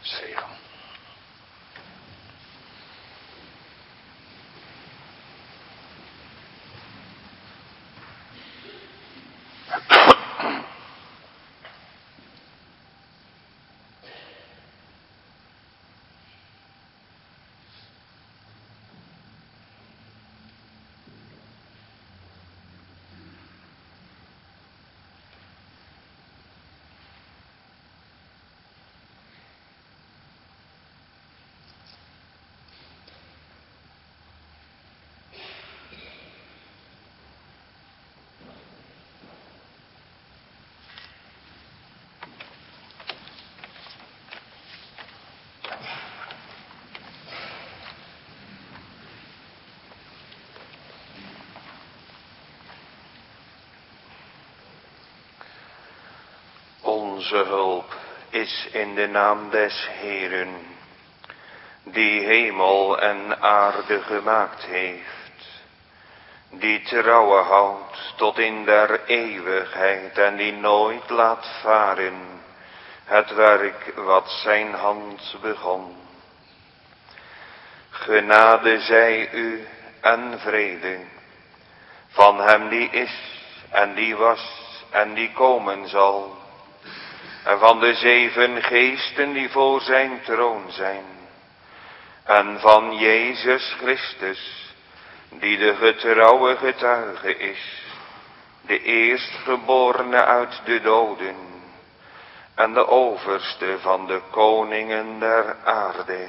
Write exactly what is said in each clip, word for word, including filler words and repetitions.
Zegen. Onze hulp is in de naam des Heeren, die hemel en aarde gemaakt heeft, die trouwe houdt tot in der eeuwigheid en die nooit laat varen het werk wat zijn hand begon. Genade zij u en vrede van hem die is en die was en die komen zal, en van de zeven geesten die voor zijn troon zijn, en van Jezus Christus, die de getrouwe getuige is, de eerstgeborene uit de doden, en de overste van de koningen der aarde.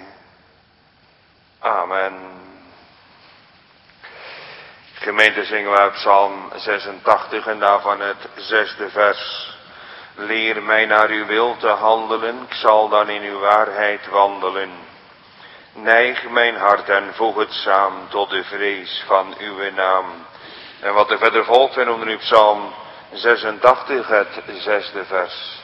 Amen. Gemeente, zingen we uit Psalm zesentachtig en daarvan het zesde vers. Leer mij naar uw wil te handelen, ik zal dan in uw waarheid wandelen. Neig mijn hart en voeg het samen tot de vrees van uw naam. En wat er verder volgt, we noemen nu Psalm zesentachtig, het zesde vers.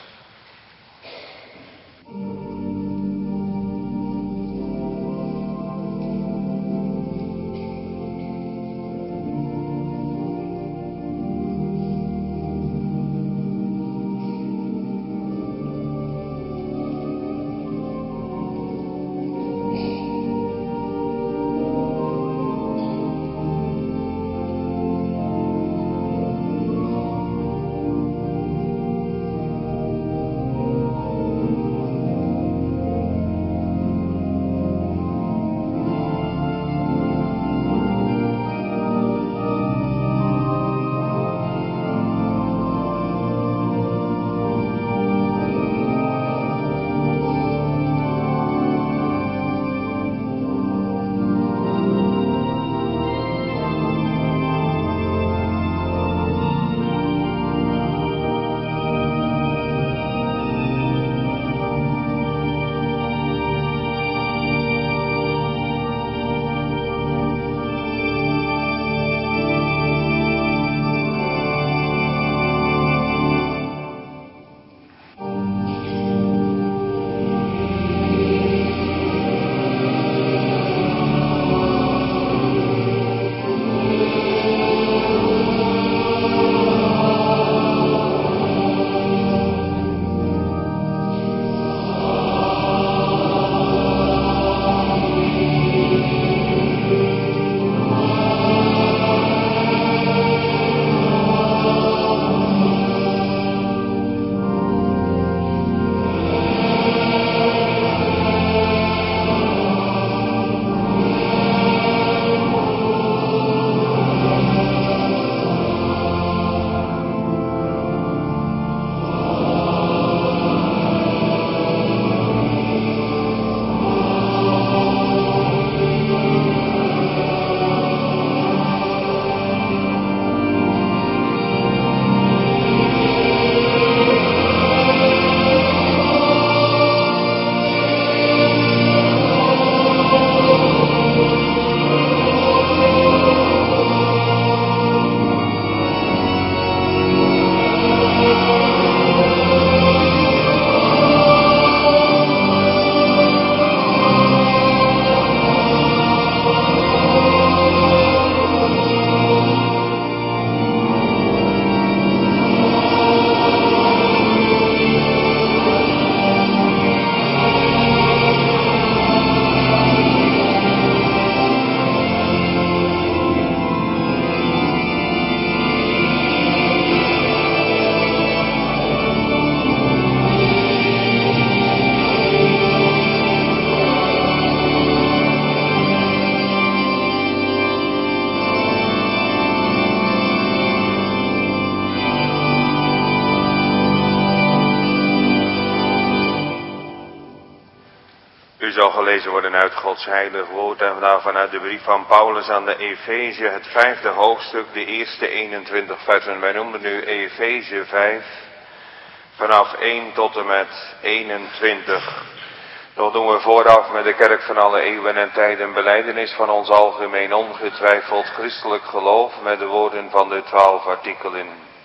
U zal gelezen worden uit Gods heilig woord en vandaag vanuit de brief van Paulus aan de Efeze, het vijfde hoofdstuk, de eerste eenentwintig versen. Wij noemen nu Efeze vijf, vanaf één tot en met eenentwintig. Dat doen we vooraf met de kerk van alle eeuwen en tijden, belijdenis van ons algemeen ongetwijfeld christelijk geloof met de woorden van de twaalf artikelen.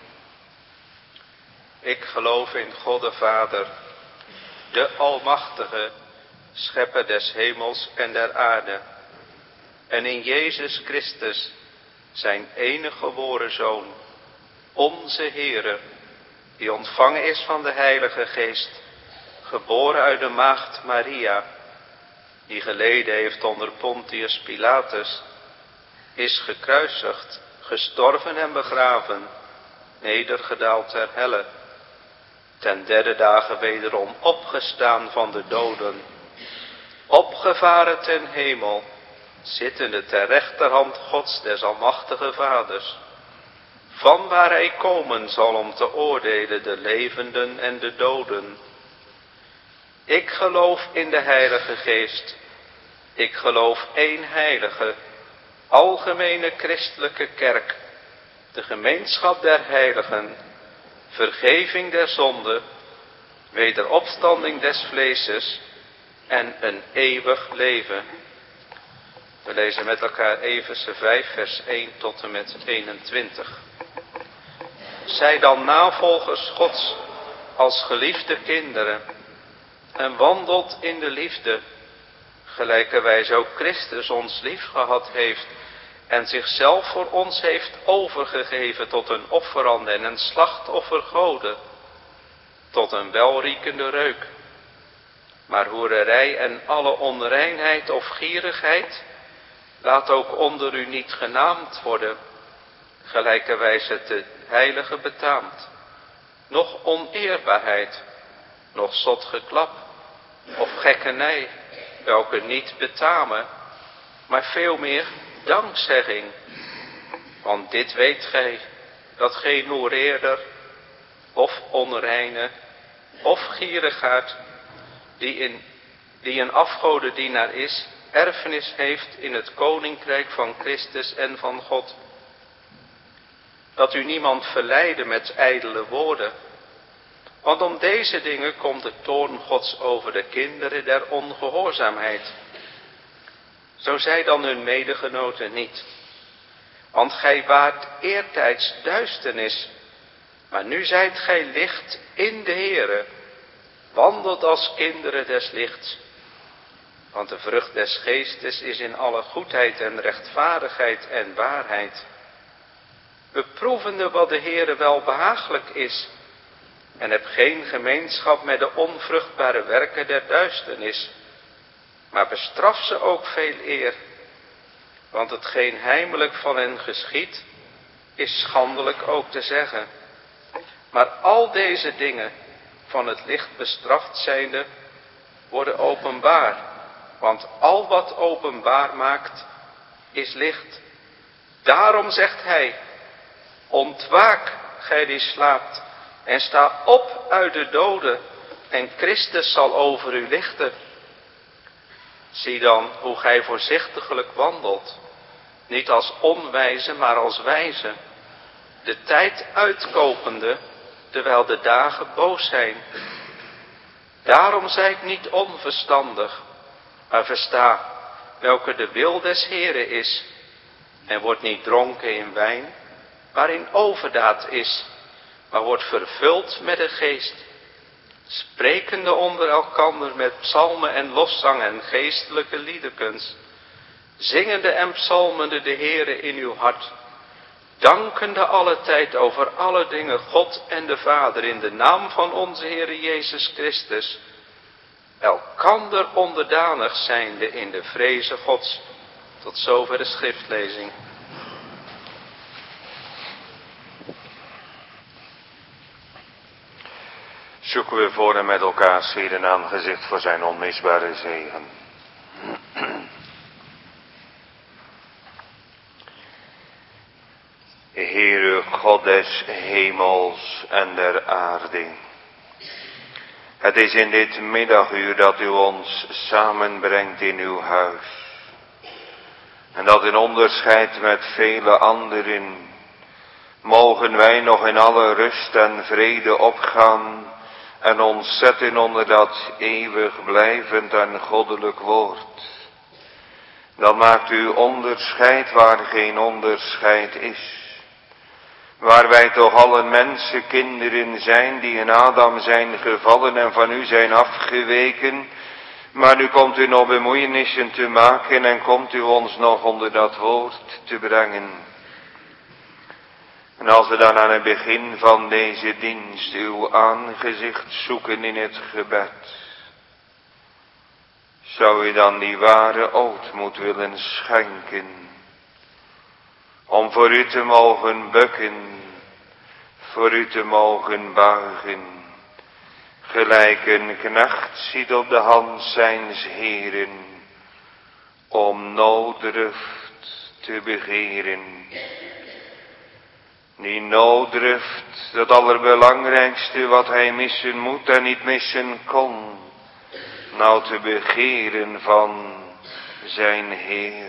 Ik geloof in God de Vader, de Almachtige, Schepper des hemels en der aarde, en in Jezus Christus, zijn enige geboren Zoon, onze Heere, die ontvangen is van de Heilige Geest, geboren uit de maagd Maria, die geleden heeft onder Pontius Pilatus, is gekruisigd, gestorven en begraven, nedergedaald ter helle, ten derde dagen wederom opgestaan van de doden, opgevaren ten hemel, zittende ter rechterhand Gods des almachtige Vaders, van waar hij komen zal om te oordelen de levenden en de doden. Ik geloof in de Heilige Geest. Ik geloof één heilige, algemene christelijke kerk, de gemeenschap der heiligen, vergeving der zonde, wederopstanding des vleeses en een eeuwig leven. We lezen met elkaar Efeze vijf vers één tot en met eenentwintig. Zij dan navolgers Gods als geliefde kinderen en wandelt in de liefde, gelijkerwijs ook Christus ons lief gehad heeft en zichzelf voor ons heeft overgegeven tot een offerande en een slachtoffer Gode, tot een welriekende reuk. Maar hoererij en alle onreinheid of gierigheid laat ook onder u niet genaamd worden, gelijkerwijs het de heilige betaamt. Noch oneerbaarheid, noch zot geklap of gekkenij, welke niet betamen, maar veel meer dankzegging. Want dit weet gij, dat geen hoereerder of onreine of gierigaard, die, in, die een afgodendienaar is, erfenis heeft in het koninkrijk van Christus en van God. Dat u niemand verleiden met ijdele woorden, want om deze dingen komt de toorn Gods over de kinderen der ongehoorzaamheid. Zo zij dan hun medegenoten niet. Want gij waart eertijds duisternis, maar nu zijt gij licht in de Heere. Wandelt als kinderen des lichts. Want de vrucht des geestes is in alle goedheid en rechtvaardigheid en waarheid. Beproevende wat de Heere wel behagelijk is. En heb geen gemeenschap met de onvruchtbare werken der duisternis. Maar bestraf ze ook veel eer. Want hetgeen heimelijk van hen geschiedt, is schandelijk ook te zeggen. Maar al deze dingen, van het licht bestraft zijnde, worden openbaar. Want al wat openbaar maakt, is licht. Daarom zegt hij, ontwaak, gij die slaapt, en sta op uit de doden, en Christus zal over u lichten. Zie dan hoe gij voorzichtiglijk wandelt, niet als onwijze, maar als wijze, de tijd uitkopende, terwijl de dagen boos zijn. Daarom zijt niet onverstandig, maar versta welke de wil des Heeren is, en wordt niet dronken in wijn, waarin overdaad is, maar wordt vervuld met de geest, sprekende onder elkander met psalmen en lofzang en geestelijke liedekens, zingende en psalmende de Heere in uw hart, dankende alle tijd over alle dingen God en de Vader in de naam van onze Heere Jezus Christus, elkander onderdanig zijnde in de vreze Gods. Tot zover de schriftlezing. Zoeken we voor en met elkaar zeden aangezicht voor zijn onmisbare zegen. Heere God des hemels en der aarde, Het is in dit middaguur dat u ons samenbrengt in uw huis. En dat in onderscheid met vele anderen mogen wij nog in alle rust en vrede opgaan en ons zetten onder dat eeuwig blijvend en goddelijk woord. Dan maakt u onderscheid waar geen onderscheid is. Waar wij toch allen mensenkinderen zijn die in Adam zijn gevallen en van u zijn afgeweken. Maar nu komt u nog bemoeienissen te maken en komt u ons nog onder dat woord te brengen. En als we dan aan het begin van deze dienst uw aangezicht zoeken in het gebed, zou u dan die ware ootmoed willen schenken, om voor u te mogen bukken, voor u te mogen buigen, gelijk een knecht ziet op de hand zijns Heren, om nooddruft te begeren. Die nooddruft, dat allerbelangrijkste wat hij missen moet en niet missen kon, nou te begeren van zijn Heer.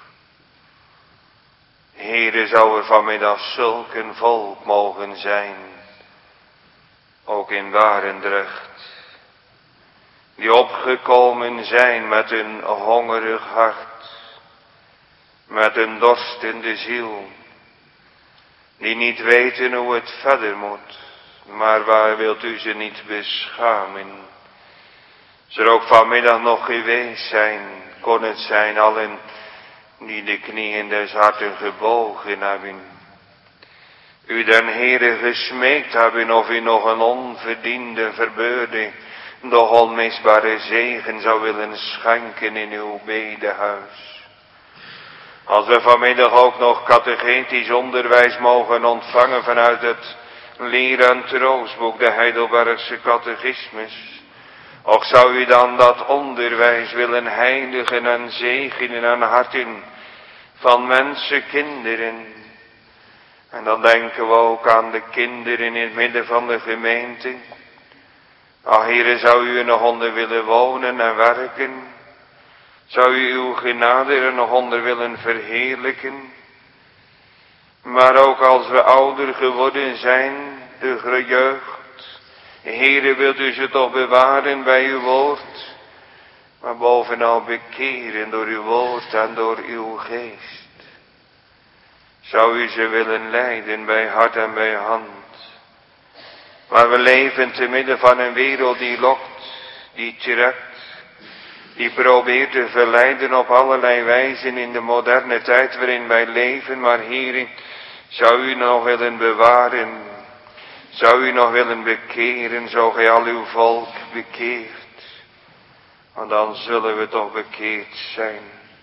Heere, zou er vanmiddag zulk een volk mogen zijn, ook in Barendrecht, die opgekomen zijn met een hongerig hart, met een dorstende ziel, die niet weten hoe het verder moet, maar waar wilt u ze niet beschamen? Is er ook vanmiddag nog geweest zijn, kon het zijn allen die de knieën des harten gebogen hebben, u den Heere gesmeekt hebben of u nog een onverdiende, verbeurde, doch onmisbare zegen zou willen schenken in uw bedehuis. Als we vanmiddag ook nog catechetisch onderwijs mogen ontvangen vanuit het leer- en troostboek, de Heidelbergse catechismus, och zou u dan dat onderwijs willen heiligen en zegenen aan harten van mensenkinderen. En dan denken we ook aan de kinderen in het midden van de gemeente. Ach, Heere, zou u er nog onder willen wonen en werken? Zou u uw genade er nog onder willen verheerlijken? Maar ook als we ouder geworden zijn, de jeugd, Heere, wilt u ze toch bewaren bij uw woord, maar bovenal bekeren door uw woord en door uw geest. Zou u ze willen leiden bij hart en bij hand. Maar we leven te midden van een wereld die lokt, die trekt, die probeert te verleiden op allerlei wijzen in de moderne tijd waarin wij leven. Maar Heere, zou u nog willen bewaren, zou u nog willen bekeren, zo gij al uw volk bekeert. Want dan zullen we toch bekeerd zijn.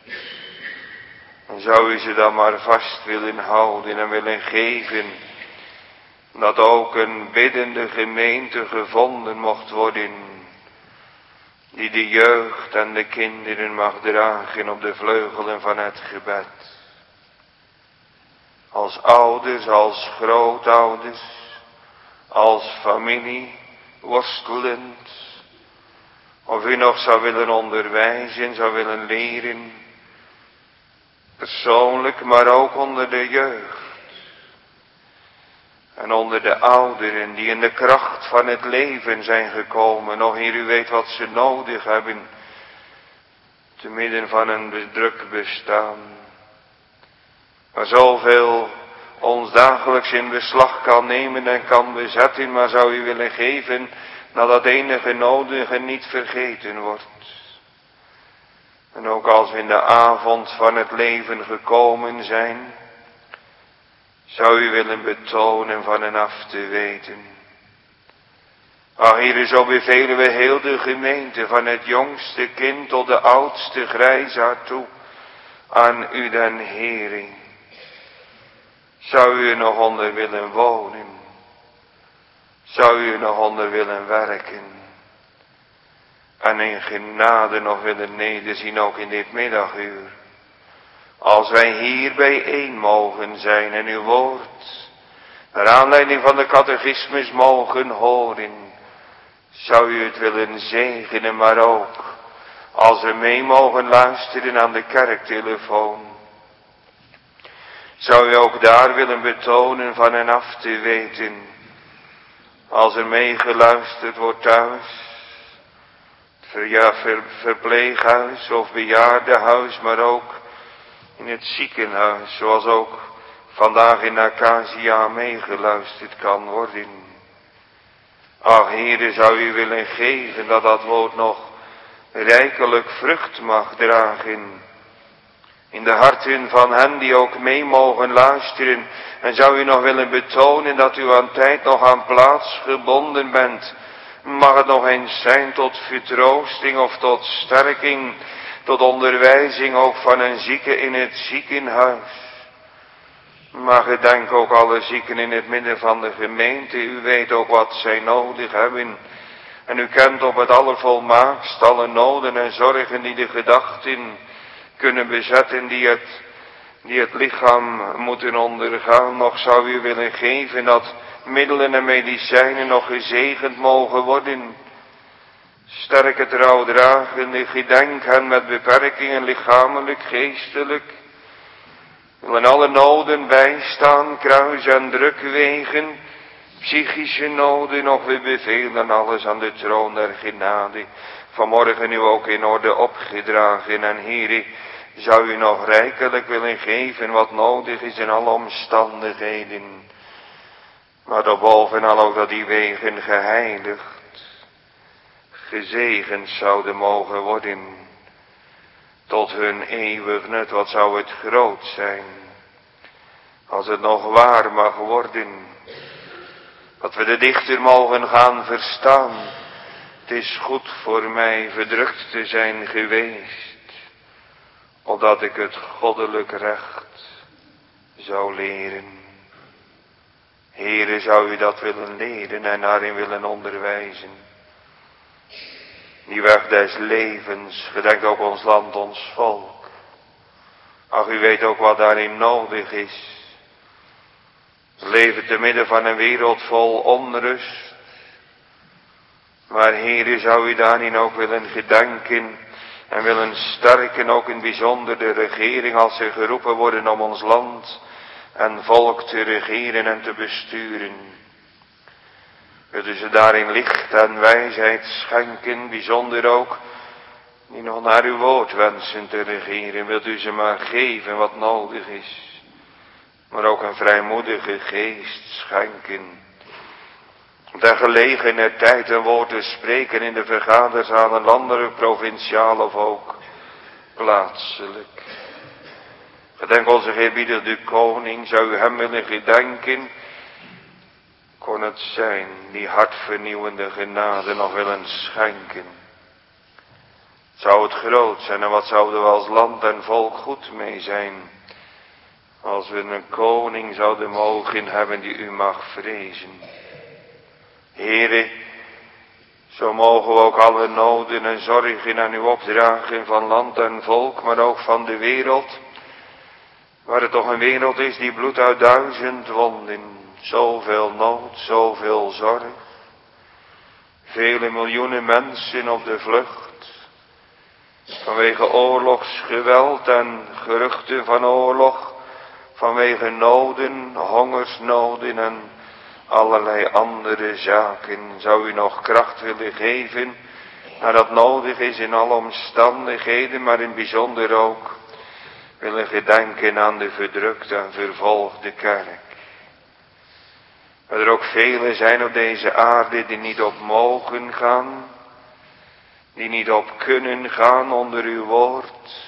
En zou u ze dan maar vast willen houden en willen geven, dat ook een biddende gemeente gevonden mocht worden, die de jeugd en de kinderen mag dragen op de vleugelen van het gebed. Als ouders, als grootouders, als familie, worstelend, of u nog zou willen onderwijzen, zou willen leren, persoonlijk, maar ook onder de jeugd. En onder de ouderen die in de kracht van het leven zijn gekomen. O Heer, u weet wat ze nodig hebben. Te midden van een bedrukt bestaan. Maar zoveel ons dagelijks in beslag kan nemen en kan bezetten. Maar zou u willen geven dat dat enige nodige niet vergeten wordt. En ook als we in de avond van het leven gekomen zijn, zou u willen betonen van hen af te weten. Ach, Heere, zo bevelen we heel de gemeente, van het jongste kind tot de oudste grijsaard toe, aan u den Heere. Zou u er nog onder willen wonen? Zou u er nog onder willen werken? En in genade nog willen nederzien, ook in dit middaguur. Als wij hier bijeen mogen zijn en uw woord, naar aanleiding van de catechismus mogen horen, zou u het willen zegenen, maar ook als we mee mogen luisteren aan de kerktelefoon. Zou u ook daar willen betonen van en af te weten, als er meegeluisterd wordt thuis, ja, ver, verpleeghuis of bejaardenhuis, maar ook in het ziekenhuis, zoals ook vandaag in Acacia meegeluisterd kan worden. Ach, Heere, zou u willen geven dat dat woord nog rijkelijk vrucht mag dragen in de harten van hen die ook mee mogen luisteren. En zou u nog willen betonen dat u aan tijd nog aan plaats gebonden bent. Mag het nog eens zijn tot vertroosting of tot sterking, tot onderwijzing ook van een zieke in het ziekenhuis. Maar gedenk ook alle zieken in het midden van de gemeente. U weet ook wat zij nodig hebben. En u kent op het allervolmaakst alle noden en zorgen die de gedachten kunnen bezetten, die het, die het lichaam moeten ondergaan. Nog zou u willen geven dat middelen en medicijnen nog gezegend mogen worden. Sterke trouwdragende, gedenk hen met beperkingen, lichamelijk, geestelijk. Willen alle noden bijstaan, kruis en drukwegen, psychische noden, nog we bevelen alles aan de troon der genade. Vanmorgen nu ook in orde opgedragen en Heere, zou u nog rijkelijk willen geven wat nodig is in alle omstandigheden. Maar daarbovenal ook dat die wegen geheiligd, gezegend zouden mogen worden. Tot hun eeuwig nut, wat zou het groot zijn, als het nog waar mag worden. Dat we de dichter mogen gaan verstaan. Het is goed voor mij verdrukt te zijn geweest, opdat ik het goddelijk recht zou leren. Heere, zou u dat willen leren en daarin willen onderwijzen. Die weg des levens, gedenkt ook ons land, ons volk. Ach, u weet ook wat daarin nodig is. We leven te midden van een wereld vol onrust. Maar Heere, zou u daarin ook willen gedenken en willen sterken, ook in bijzonder de regering, als ze geroepen worden om ons land en volk te regeren en te besturen. Wilt u ze daarin licht en wijsheid schenken, bijzonder ook die nog naar uw woord wensen te regeren. Wilt u ze maar geven wat nodig is, maar ook een vrijmoedige geest schenken. Ter gelegenheid tijd een woord te spreken in de vergaderzalen, landelijk, provinciaal of ook plaatselijk. Gedenk onze gebiedende koning, zou u hem willen gedenken. Kon het zijn, die hartvernieuwende genade nog willen schenken. Zou het groot zijn en wat zouden we als land en volk goed mee zijn, als we een koning zouden mogen hebben die u mag vrezen. Heere, zo mogen we ook alle noden en zorgen aan u opdragen van land en volk, maar ook van de wereld. Waar het toch een wereld is die bloedt uit duizend wonden. Zoveel nood, zoveel zorg. Vele miljoenen mensen op de vlucht. Vanwege oorlogsgeweld en geruchten van oorlog. Vanwege noden, hongersnoden en allerlei andere zaken. Zou u nog kracht willen geven, naar dat nodig is in alle omstandigheden, maar in bijzonder ook willen gedenken aan de verdrukte en vervolgde kerk. Er ook velen zijn op deze aarde die niet op mogen gaan, die niet op kunnen gaan onder uw woord,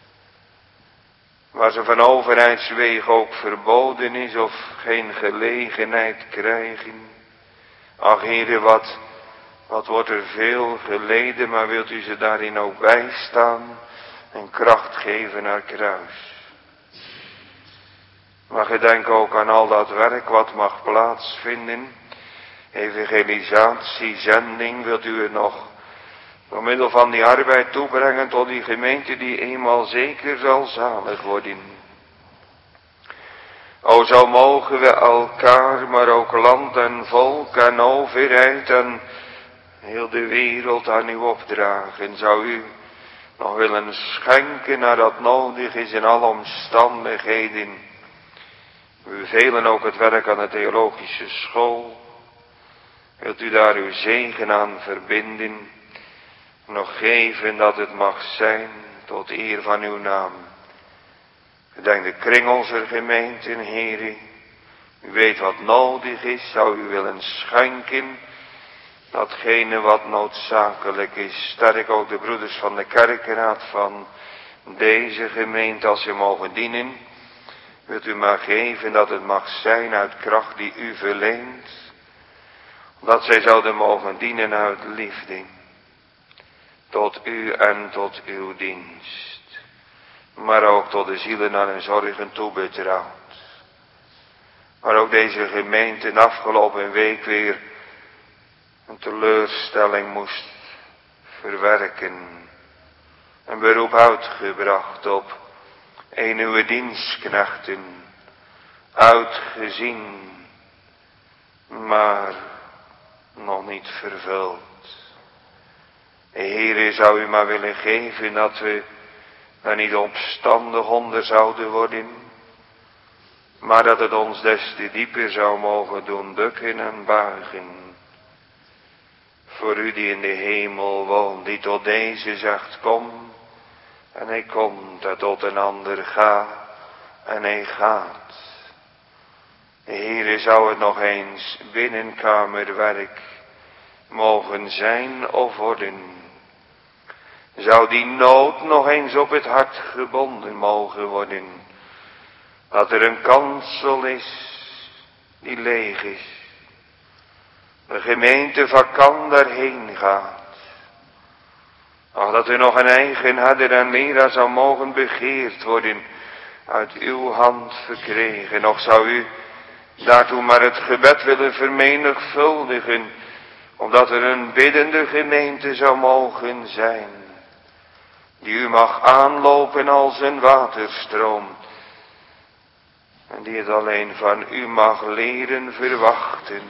waar ze van overheidswege ook verboden is of geen gelegenheid krijgen. Ach Heere, wat, wat wordt er veel geleden, maar wilt u ze daarin ook bijstaan en kracht geven naar kruis. Maar gedenk ook aan al dat werk wat mag plaatsvinden. Evangelisatie, zending, wilt u het nog door middel van die arbeid toebrengen tot die gemeente die eenmaal zeker zal zalig worden. O, zo mogen we elkaar, maar ook land en volk en overheid en heel de wereld aan u opdragen. Zou u nog willen schenken naar dat nodig is in alle omstandigheden. We bevelen ook het werk aan de theologische school. Wilt u daar uw zegen aan verbinden. Nog geven dat het mag zijn tot eer van uw naam. Gedenk de kring onze gemeente, Heere. U weet wat nodig is, zou u willen schenken. Datgene wat noodzakelijk is. Sterk ook de broeders van de kerkenraad van deze gemeente als ze mogen dienen. Wilt u maar geven dat het mag zijn uit kracht die u verleent. Dat zij zouden mogen dienen uit liefde. Tot u en tot uw dienst. Maar ook tot de zielen aan hun zorgen toebetrouwd. Maar ook deze gemeente de afgelopen week weer een teleurstelling moest verwerken. Een beroep uitgebracht op een uw dienstknechten. Uitgezien, maar nog niet vervuld. Heere, zou u maar willen geven dat we daar niet opstandig onder zouden worden. Maar dat het ons des te dieper zou mogen doen bukken en buigen. Voor u die in de hemel woont, die tot deze zegt kom. En hij komt, en tot een ander ga. En hij gaat. Heere, zou het nog eens binnenkamerwerk mogen zijn of worden. Zou die nood nog eens op het hart gebonden mogen worden. Dat er een kansel is die leeg is. De gemeente vakant daarheen gaat. Ach, dat er nog een eigen herder en leraar zou mogen begeerd worden. Uit uw hand verkregen. Nog zou u daartoe maar het gebed willen vermenigvuldigen. Omdat er een biddende gemeente zou mogen zijn. Die u mag aanlopen als een waterstroom. En die het alleen van u mag leren verwachten.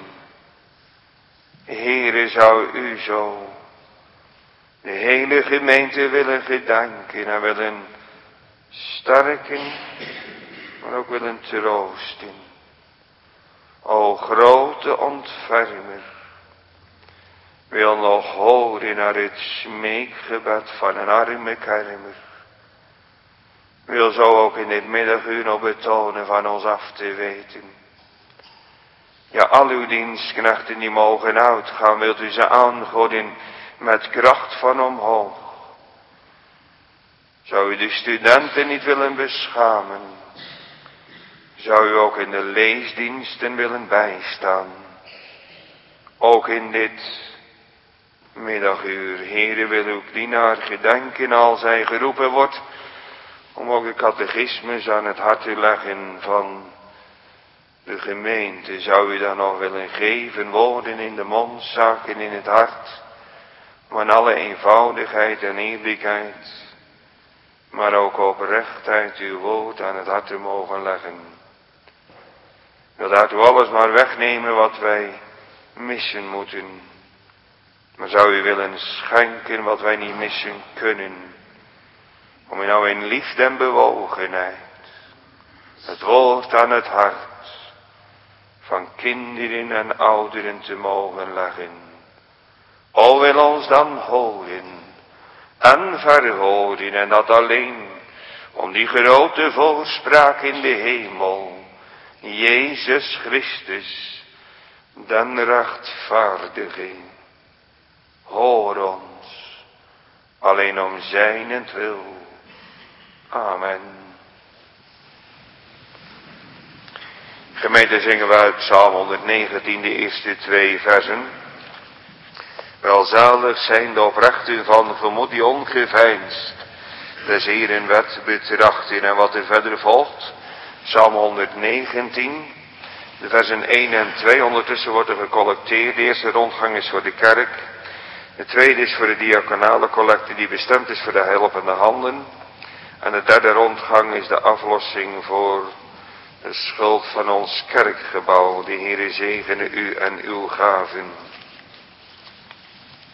Heere, zou u zo de hele gemeente willen gedenken en willen sterken, maar ook willen troosten. O grote ontfermer, wil nog horen naar het smeekgebed van een arme kermer. Wil zo ook in dit middaguur nog betonen van ons af te weten. Ja, al uw dienstknechten die mogen uitgaan, wilt u ze aangooien met kracht van omhoog. Zou u de studenten niet willen beschamen? Zou u ook in de leesdiensten willen bijstaan? Ook in dit middaguur, Heere, wil uw dienaar gedenken als hij geroepen wordt, om ook de catechismus aan het hart te leggen van de gemeente. Zou u dan nog willen geven, woorden in de mond, zaken in het hart, maar in alle eenvoudigheid en eerlijkheid, maar ook oprechtheid uw woord aan het hart te mogen leggen. Wil daartoe alles maar wegnemen wat wij missen moeten. Maar zou u willen schenken wat wij niet missen kunnen. Om u nou in liefde en bewogenheid het woord aan het hart van kinderen en ouderen te mogen leggen. O, wil ons dan horen en verhoren, en dat alleen om die grote voorspraak in de hemel. Jezus Christus, den rechtvaardige. Hoor ons, alleen om zijnentwil. Amen. Gemeente, zingen we uit Psalm honderdnegentien, de eerste twee versen. Welzalig zijn de oprechten van gemoed die ongeveinsd des Heeren wet betrachten. En wat er verder volgt, Psalm honderdnegentien, de versen één en twee. Ondertussen wordt er gecollecteerd. De eerste rondgang is voor de kerk. De tweede is voor de diaconale collecte die bestemd is voor de helpende handen. En de derde rondgang is de aflossing voor de schuld van ons kerkgebouw. De Heere zegene u en uw gaven.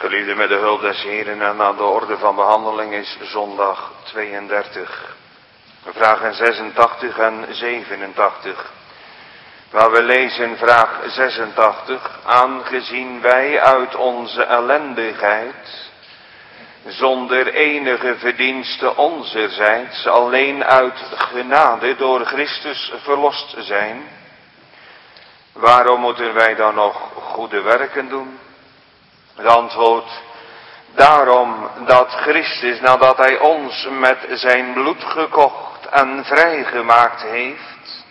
Geliefde, met de hulp des Heren en aan de orde van behandeling is zondag tweeëndertig. Vragen zesentachtig en zevenentachtig. Waar we lezen vraag zesentachtig. Aangezien wij uit onze ellendigheid, zonder enige verdienste onzerzijds, alleen uit genade door Christus verlost zijn, waarom moeten wij dan nog goede werken doen? Het antwoord: daarom dat Christus, nadat hij ons met zijn bloed gekocht en vrijgemaakt heeft,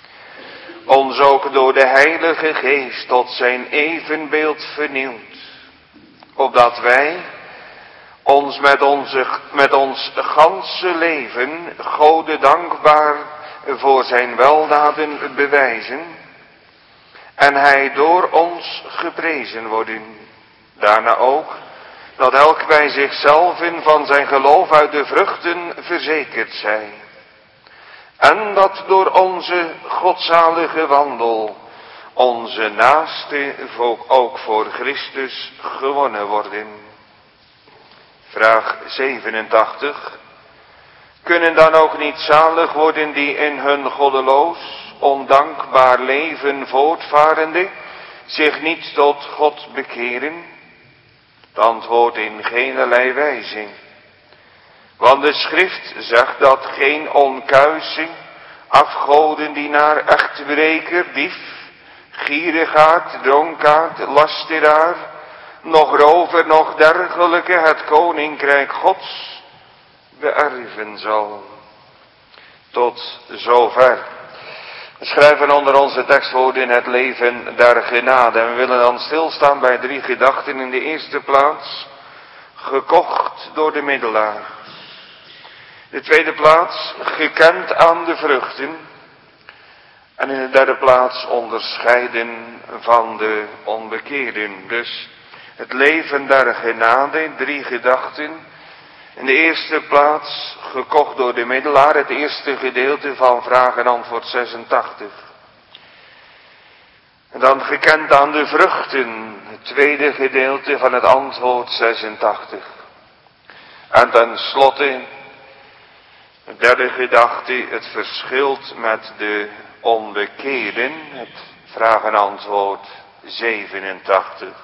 ons ook door de Heilige Geest tot zijn evenbeeld vernieuwt, opdat wij ons met, onze, met ons ganse leven Gode dankbaar voor zijn weldaden bewijzen en hij door ons geprezen worden. Daarna ook dat elk bij zichzelf van zijn geloof uit de vruchten verzekerd zij. En dat door onze godzalige wandel onze naaste ook voor Christus gewonnen worden. Vraag zevenentachtig. Kunnen dan ook niet zalig worden die in hun goddeloos, ondankbaar leven voortvarende zich niet tot God bekeren? Het antwoord: in geenerlei wijze. Want de schrift zegt dat geen onkuising, afgodendienaar, echtbreker, dief, gierigaard, dronkaard, lasteraar, nog rover, nog dergelijke het koninkrijk Gods beërven zal. Tot zover. We schrijven onder onze tekstwoorden het leven der genade. En we willen dan stilstaan bij drie gedachten. In de eerste plaats, gekocht door de middelaar. In de tweede plaats, gekend aan de vruchten. En in de derde plaats, onderscheiden van de onbekeerden. Dus het leven der genade, drie gedachten. In de eerste plaats, gekocht door de middelaar, het eerste gedeelte van vraag en antwoord zesentachtig. En dan gekend aan de vruchten, het tweede gedeelte van het antwoord zesentachtig. En tenslotte, het derde gedachte, het verschilt met de onbekeerden, het vraag en antwoord zevenentachtig.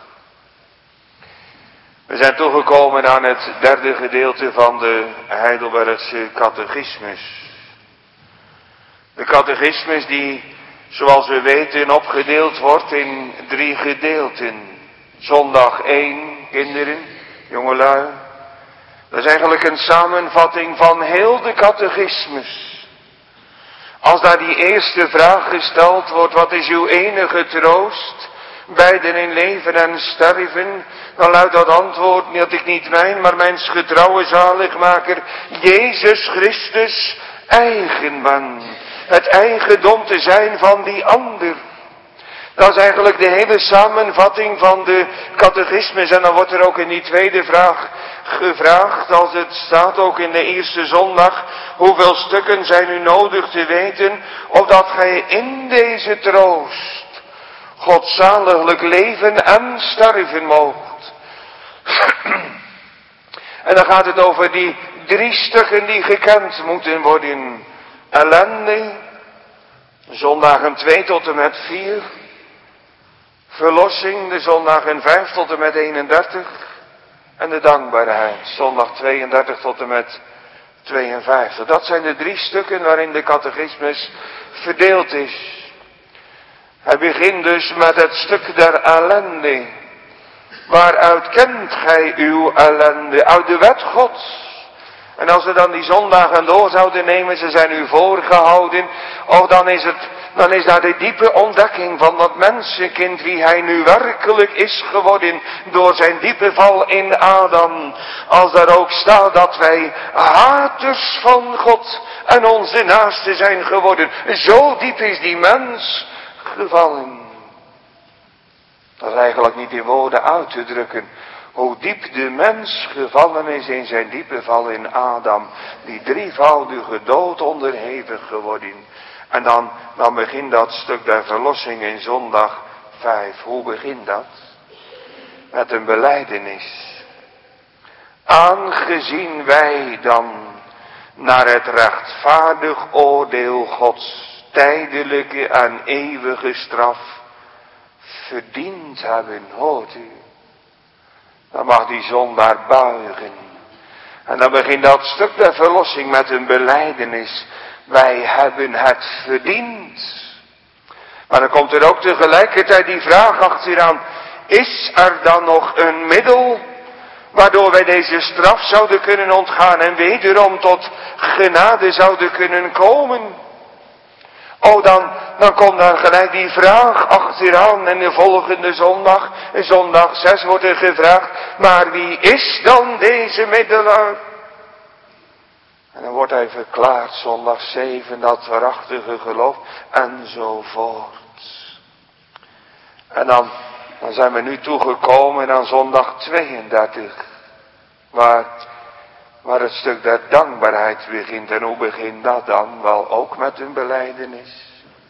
We zijn toegekomen aan het derde gedeelte van de Heidelbergse catechismus. De catechismus die, zoals we weten, opgedeeld wordt in drie gedeelten. Zondag één, kinderen, jongelui. Dat is eigenlijk een samenvatting van heel de catechismus. Als daar die eerste vraag gesteld wordt: wat is uw enige troost? Beiden in leven en sterven, dan luidt dat antwoord: dat ik niet mijn, maar mijn getrouwe zaligmaker Jezus Christus eigen ben. Het eigendom te zijn van die ander. Dat is eigenlijk de hele samenvatting van de catechismus. En dan wordt er ook in die tweede vraag gevraagd, als het staat ook in de eerste zondag: hoeveel stukken zijn u nodig te weten, opdat gij in deze troost godzaliglijk leven en sterven moogt. En dan gaat het over die drie stukken die gekend moeten worden. Ellende, zondagen twee tot en met vier. Verlossing, de zondagen vijf tot en met eenendertig. En de dankbaarheid, zondag tweeëndertig tot en met tweeënvijftig. Dat zijn de drie stukken waarin de catechismus verdeeld is. Hij begint dus met het stuk der ellende. Waaruit kent gij uw ellende? Uit de wet Gods. En als we dan die zondagen door zouden nemen, ze zijn u voorgehouden. Oh, dan is het, dan is daar de diepe ontdekking van dat mensenkind, wie hij nu werkelijk is geworden door zijn diepe val in Adam. Als daar ook staat dat wij haters van God en onze naasten zijn geworden. Zo diep is die mens gevallen. Dat is eigenlijk niet in woorden uit te drukken. Hoe diep de mens gevallen is in zijn diepe val in Adam. Die drievoudige dood onderhevig geworden. En dan, dan begint dat stuk der verlossing in zondag vijf. Hoe begint dat? Met een belijdenis. Aangezien wij dan naar het rechtvaardig oordeel Gods tijdelijke en eeuwige straf verdiend hebben, hoort u. Dan mag die zondaar buigen. En dan begint dat stuk der verlossing met een belijdenis. Wij hebben het verdiend. Maar dan komt er ook tegelijkertijd die vraag achteraan. Is er dan nog een middel waardoor wij deze straf zouden kunnen ontgaan en wederom tot genade zouden kunnen komen? Oh, dan, dan komt daar gelijk die vraag achteraan en de volgende zondag, in zondag zes wordt er gevraagd, maar wie is dan deze middelaar? En dan wordt hij verklaard, zondag zeven, dat waarachtige geloof, enzovoort. En dan, dan zijn we nu toegekomen aan zondag tweeëndertig, waar, waar het stuk der dankbaarheid begint. En hoe begint dat dan? Wel ook met een belijdenis.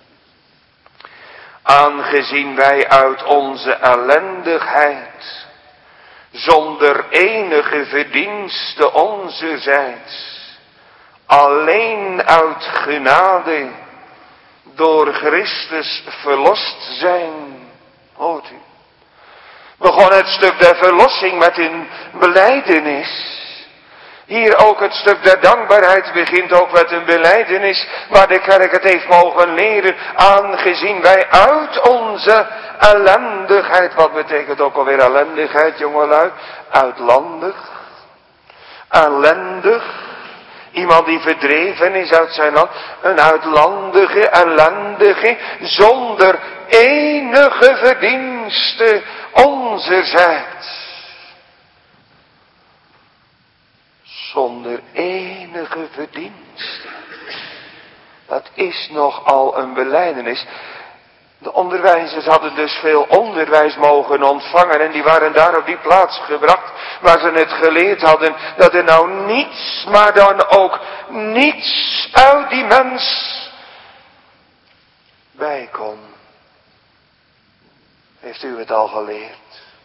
Aangezien wij uit onze ellendigheid, zonder enige verdienste onzerzijds, alleen uit genade, door Christus verlost zijn. Hoort u? Begon het stuk der verlossing met een belijdenis. Hier ook het stuk der dankbaarheid begint ook met een belijdenis, waar de kerk het heeft mogen leren, aangezien wij uit onze ellendigheid, wat betekent ook alweer ellendigheid, jongelui? Uitlandig, ellendig, iemand die verdreven is uit zijn land, een uitlandige, ellendige, zonder enige verdienste onzerzijds. Zonder enige verdienste. Dat is nogal een belijdenis. De onderwijzers hadden dus veel onderwijs mogen ontvangen en die waren daar op die plaats gebracht waar ze het geleerd hadden dat er nou niets, maar dan ook niets uit die mens bij kon. Heeft u het al geleerd?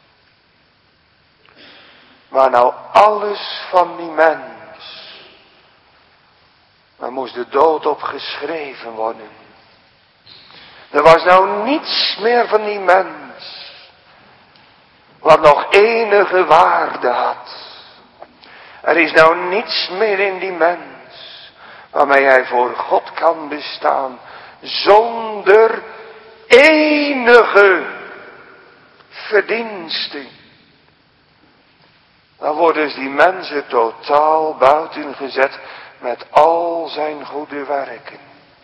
Maar nou alles van die mens, daar moest de dood op geschreven worden. Er was nou niets meer van die mens, wat nog enige waarde had. Er is nou niets meer in die mens, waarmee hij voor God kan bestaan, zonder enige verdienste. Dan worden dus die mensen totaal buiten gezet met al zijn goede werken.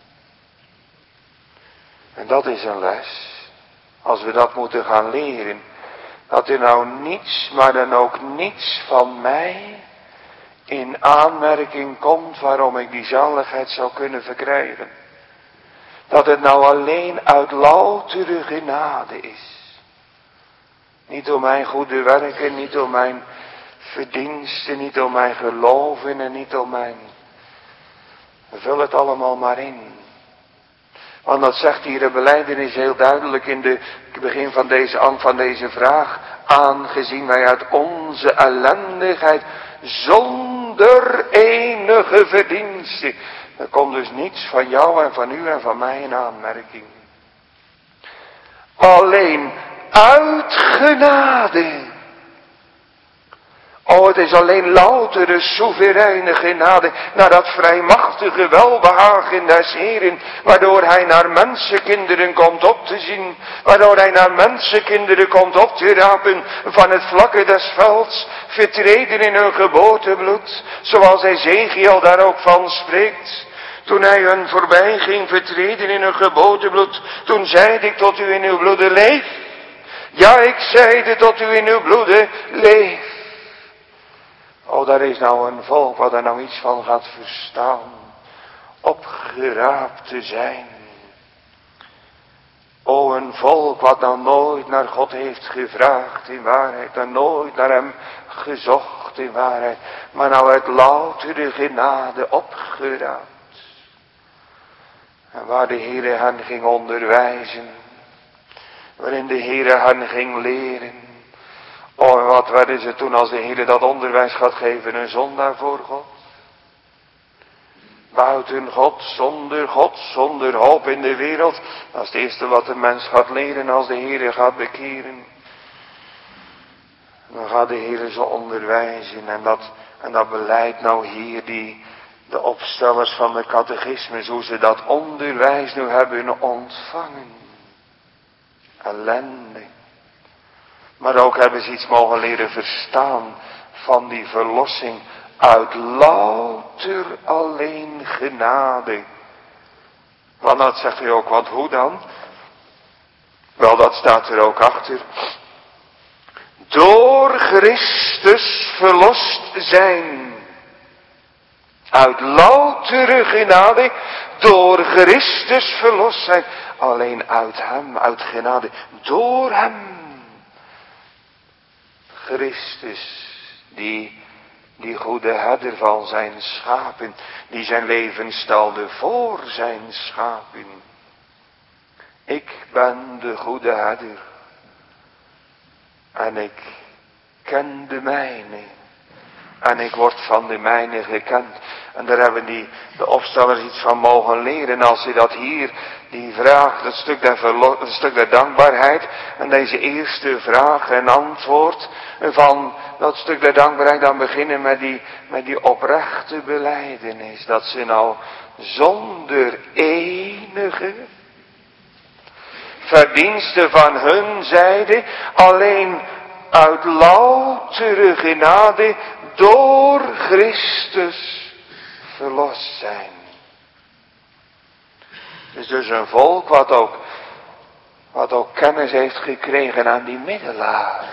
En dat is een les. Als we dat moeten gaan leren. Dat er nou niets, maar dan ook niets van mij in aanmerking komt waarom ik die zaligheid zou kunnen verkrijgen. Dat het nou alleen uit loutere genade is. Niet door mijn goede werken, niet door mijn verdiensten, niet door mijn geloven en niet door mijn... Vul het allemaal maar in. Want dat zegt hier de belijdenis heel duidelijk in de begin van deze, van deze vraag. Aangezien wij uit onze ellendigheid zonder enige verdienste. Er komt dus niets van jou en van u en van mij in aanmerking. Alleen uit genade. Oh, het is alleen loutere, soevereine genade, naar dat vrijmachtige welbehagen des Heeren, waardoor hij naar mensenkinderen komt op te zien, waardoor hij naar mensenkinderen komt op te rapen van het vlakke des velds, vertreden in hun geboortebloed, zoals Ezekiel daar ook van spreekt. Toen hij hun voorbij ging, vertreden in hun geboortebloed, toen zeide ik tot u in uw bloede leef. Ja, ik zeide tot u in uw bloede leef. Oh, daar is nou een volk wat er nou iets van gaat verstaan. Opgeraapt te zijn. Oh, een volk wat nou nooit naar God heeft gevraagd in waarheid. En nooit naar hem gezocht in waarheid. Maar nou uit loutere genade opgeraapt. En waar de Heere hen ging onderwijzen. Waarin de Heere hen ging leren. Oh, wat werden ze toen als de Heer dat onderwijs gaat geven, een zondaar voor God? Buiten God, zonder God, zonder hoop in de wereld. Dat is het eerste wat de mens gaat leren als de Heer gaat bekeren. Dan gaat de Heer ze onderwijzen en dat, en dat beleidt nou hier die, de opstellers van de catechismus, hoe ze dat onderwijs nu hebben ontvangen. Ellende. Maar ook hebben ze iets mogen leren verstaan van die verlossing uit louter alleen genade. Want dat zegt u ook, want hoe dan? Wel, dat staat er ook achter. Door Christus verlost zijn. Uit loutere genade, door Christus verlost zijn. Alleen uit hem, uit genade, door hem. Christus, die, die goede herder van zijn schapen, die zijn leven stelde voor zijn schapen. Ik ben de goede herder. En ik ken de mijne. En ik word van de mijne gekend. En daar hebben die, de opstellers iets van mogen leren. Als ze dat hier, die vraag, dat stuk der, verlo- dat stuk der dankbaarheid. En deze eerste vraag en antwoord van dat stuk der dankbaarheid. Dan beginnen met die, met die oprechte belijdenis. Dat ze nou zonder enige verdiensten van hun zijde, alleen uit loutere genade door Christus verlost zijn. Het is dus een volk wat ook, wat ook kennis heeft gekregen aan die middelaar.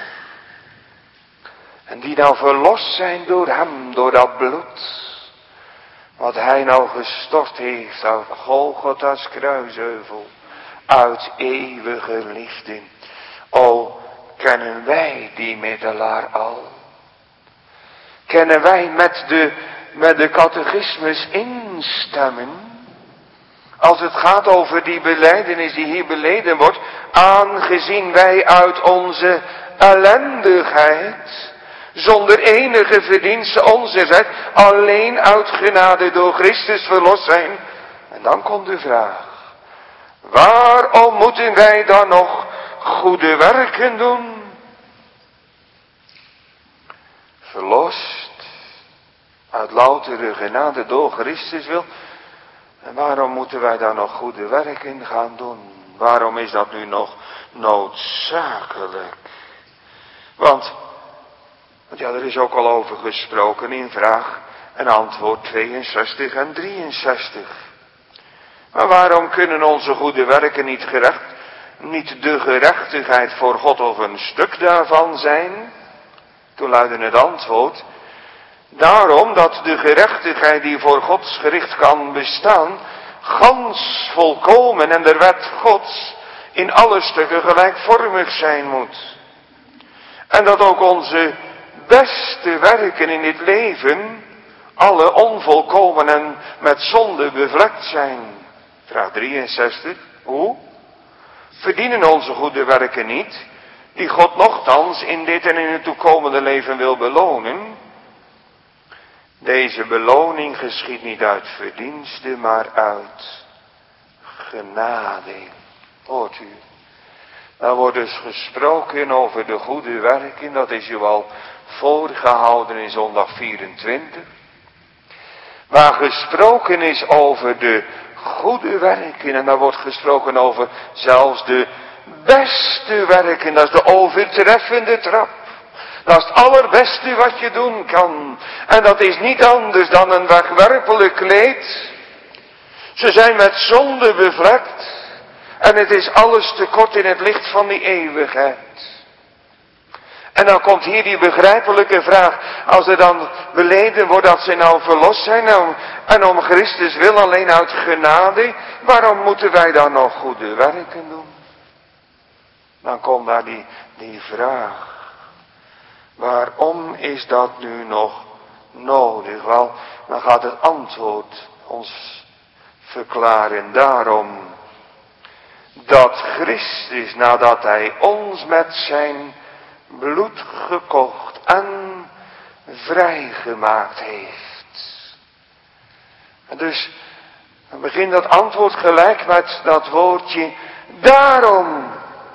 En die nou verlost zijn door hem, door dat bloed. Wat hij nou gestort heeft uit Golgotha's kruisheuvel. Uit eeuwige liefde. O, kennen wij die middelaar al? Kennen wij met de, met de catechismus instemmen? Als het gaat over die belijdenis die hier beleden wordt. Aangezien wij uit onze ellendigheid, zonder enige verdienste onzekerheid, alleen uit genade door Christus verlost zijn. En dan komt de vraag. Waarom moeten wij dan nog goede werken doen? Verlost uit loutere genade door Christus wil. En waarom moeten wij dan nog goede werken gaan doen? Waarom is dat nu nog noodzakelijk? Want, want ja, er is ook al over gesproken in vraag en antwoord tweeënzestig en drieënzestig. Maar waarom kunnen onze goede werken niet gerecht, niet de gerechtigheid voor God of een stuk daarvan zijn? Toen luidde het antwoord. Daarom dat de gerechtigheid die voor Gods gericht kan bestaan, gans volkomen en de wet Gods in alle stukken gelijkvormig zijn moet. En dat ook onze beste werken in dit leven, alle onvolkomen en met zonde bevlekt zijn. Vraag drieënzestig. Hoe? Verdienen onze goede werken niet, die God nochtans in dit en in het toekomende leven wil belonen? Deze beloning geschiedt niet uit verdienste, maar uit genade. Hoort u? Daar wordt dus gesproken over de goede werken, dat is u al voorgehouden in zondag vierentwintig. Waar gesproken is over de goede werken, en daar wordt gesproken over zelfs de beste werken, dat is de overtreffende trap. Dat is het allerbeste wat je doen kan. En dat is niet anders dan een wegwerpelijk kleed. Ze zijn met zonde bevlekt. En het is alles te kort in het licht van die eeuwigheid. En dan komt hier die begrijpelijke vraag. Als er dan beleden wordt dat ze nou verlost zijn. En, en om Christus wil alleen uit genade. Waarom moeten wij dan nog goede werken doen? Dan komt daar die, die vraag. Waarom is dat nu nog nodig? Wel, dan gaat het antwoord ons verklaren. Daarom dat Christus, nadat hij ons met zijn bloed gekocht en vrijgemaakt heeft. En dus dan begint dat antwoord gelijk met dat woordje daarom.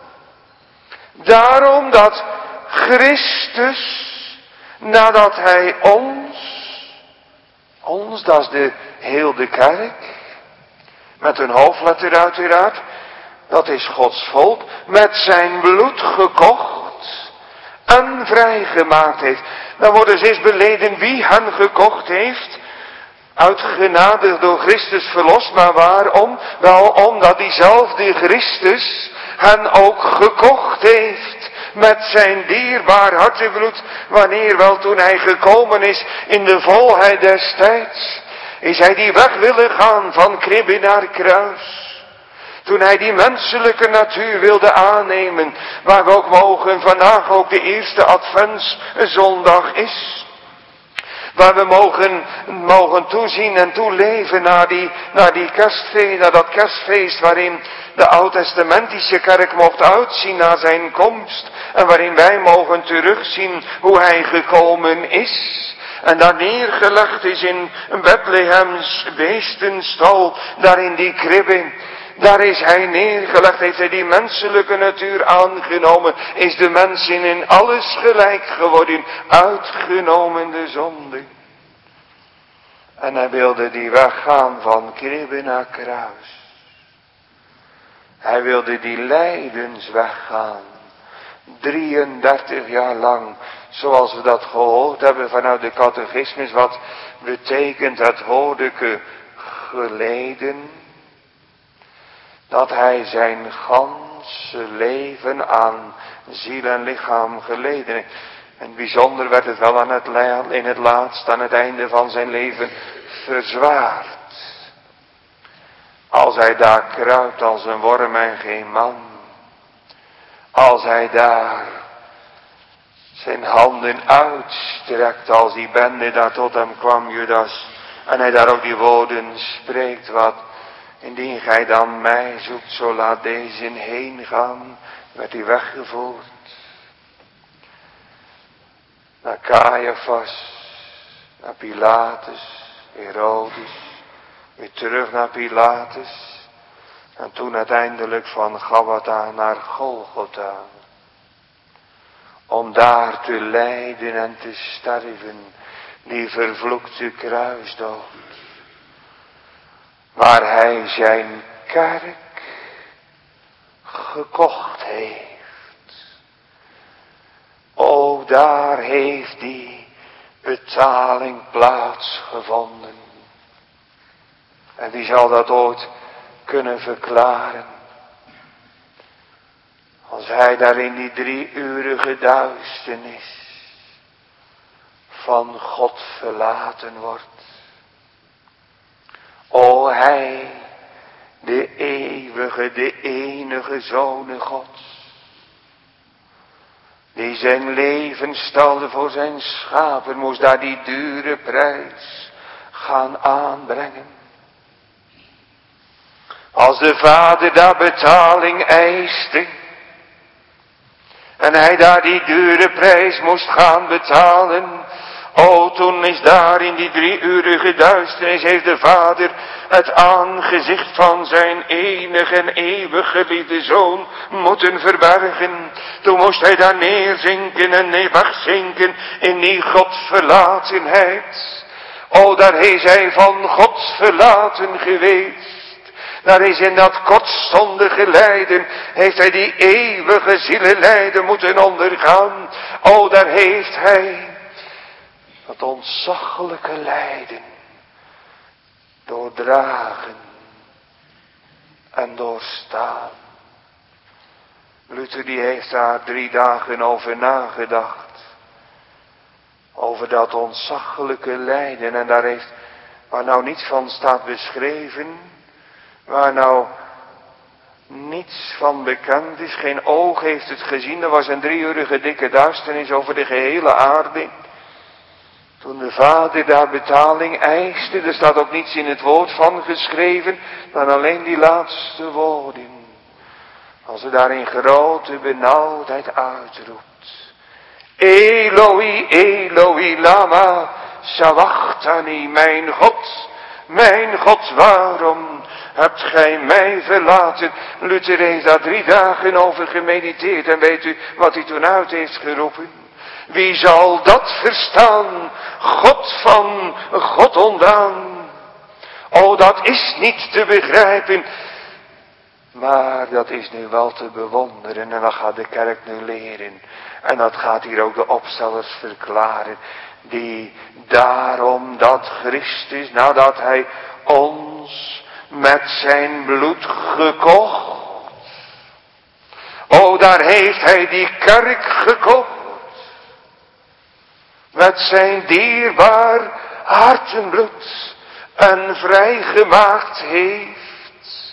Daarom dat Christus, nadat hij ons, ons, dat is de heel de kerk, met een hoofdletter uiteraard, dat is Gods volk, met zijn bloed gekocht en vrijgemaakt heeft. Dan wordt dus eens beleden wie hen gekocht heeft, uit genade door Christus verlost. Maar waarom? Wel omdat diezelfde Christus hen ook gekocht heeft met zijn dierbaar hartebloed, wanneer wel toen hij gekomen is in de volheid des tijds, is hij die weg willen gaan van kribbe naar kruis. Toen hij die menselijke natuur wilde aannemen, waar we ook mogen vandaag ook de eerste adventszondag is. Waar we mogen, mogen toezien en toeleven naar die, naar die kerstfeest, naar dat kerstfeest waarin de oud-testamentische kerk mocht uitzien naar zijn komst. En waarin wij mogen terugzien hoe hij gekomen is. En daar neergelegd is in een Bethlehems beestenstal, daar in die kribbe. Daar is hij neergelegd, heeft hij die menselijke natuur aangenomen. Is de mens in alles gelijk geworden, uitgenomen de zonde. En hij wilde die weg gaan van kribbe naar kruis. Hij wilde die lijdensweg gaan. drieëndertig jaar lang, zoals we dat gehoord hebben vanuit de catechismus. Wat betekent het woordelijke geleden? Dat hij zijn ganse leven aan ziel en lichaam geleden heeft. En bijzonder werd het wel aan het, in het laatst, aan het einde van zijn leven, verzwaard. Als hij daar kruipt als een worm en geen man. Als hij daar zijn handen uitstrekt als die bende daar tot hem kwam, Judas. En hij daar ook die woorden spreekt, wat indien gij dan mij zoekt, zo laat deze heen gaan, werd hij weggevoerd. Naar Caiaphas, naar Pilatus, Herodes, weer terug naar Pilatus. En toen uiteindelijk van Gabbatha naar Golgotha. Om daar te lijden en te sterven, die vervloekte kruisdood. Waar hij zijn kerk gekocht heeft. O, daar heeft die betaling plaatsgevonden. En wie zal dat ooit kunnen verklaren? Als hij daar in die drieurige duisternis van God verlaten wordt. O, hij, de eeuwige, de enige Zoon Gods, die zijn leven stelde voor zijn schapen, moest daar die dure prijs gaan aanbrengen. Als de Vader daar betaling eiste, en hij daar die dure prijs moest gaan betalen, o, toen is daar in die drieurige duisternis, heeft de Vader het aangezicht van zijn enige en eeuwig geliefde Zoon moeten verbergen. Toen moest hij daar neerzinken en wegzinken in die Godverlatenheid. O, daar is hij van God verlaten geweest. Daar is in dat kortstondige lijden, heeft hij die eeuwige zielenlijden moeten ondergaan. O, daar heeft hij dat ontzaglijke lijden doordragen en doorstaan. Luther die heeft daar drie dagen over nagedacht. Over dat ontzaglijke lijden. En daar heeft, waar nou niets van staat beschreven, waar nou niets van bekend is, geen oog heeft het gezien. Er was een drieurige dikke duisternis over de gehele aarde. Toen de Vader daar betaling eiste, er staat ook niets in het woord van geschreven, dan alleen die laatste woorden. Als hij daar in grote benauwdheid uitroept. Eloi, Eloi, lama sabachthani, mijn God, mijn God, waarom hebt gij mij verlaten? Luther heeft daar drie dagen over gemediteerd en weet u wat hij toen uit heeft geroepen? Wie zal dat verstaan? God van God ondaan. O, dat is niet te begrijpen. Maar dat is nu wel te bewonderen en dat gaat de kerk nu leren. En dat gaat hier ook de opstellers verklaren. Die daarom dat Christus, nadat hij ons met zijn bloed gekocht. O, daar heeft hij die kerk gekocht. Met zijn dierbaar hartenbloed en vrijgemaakt heeft.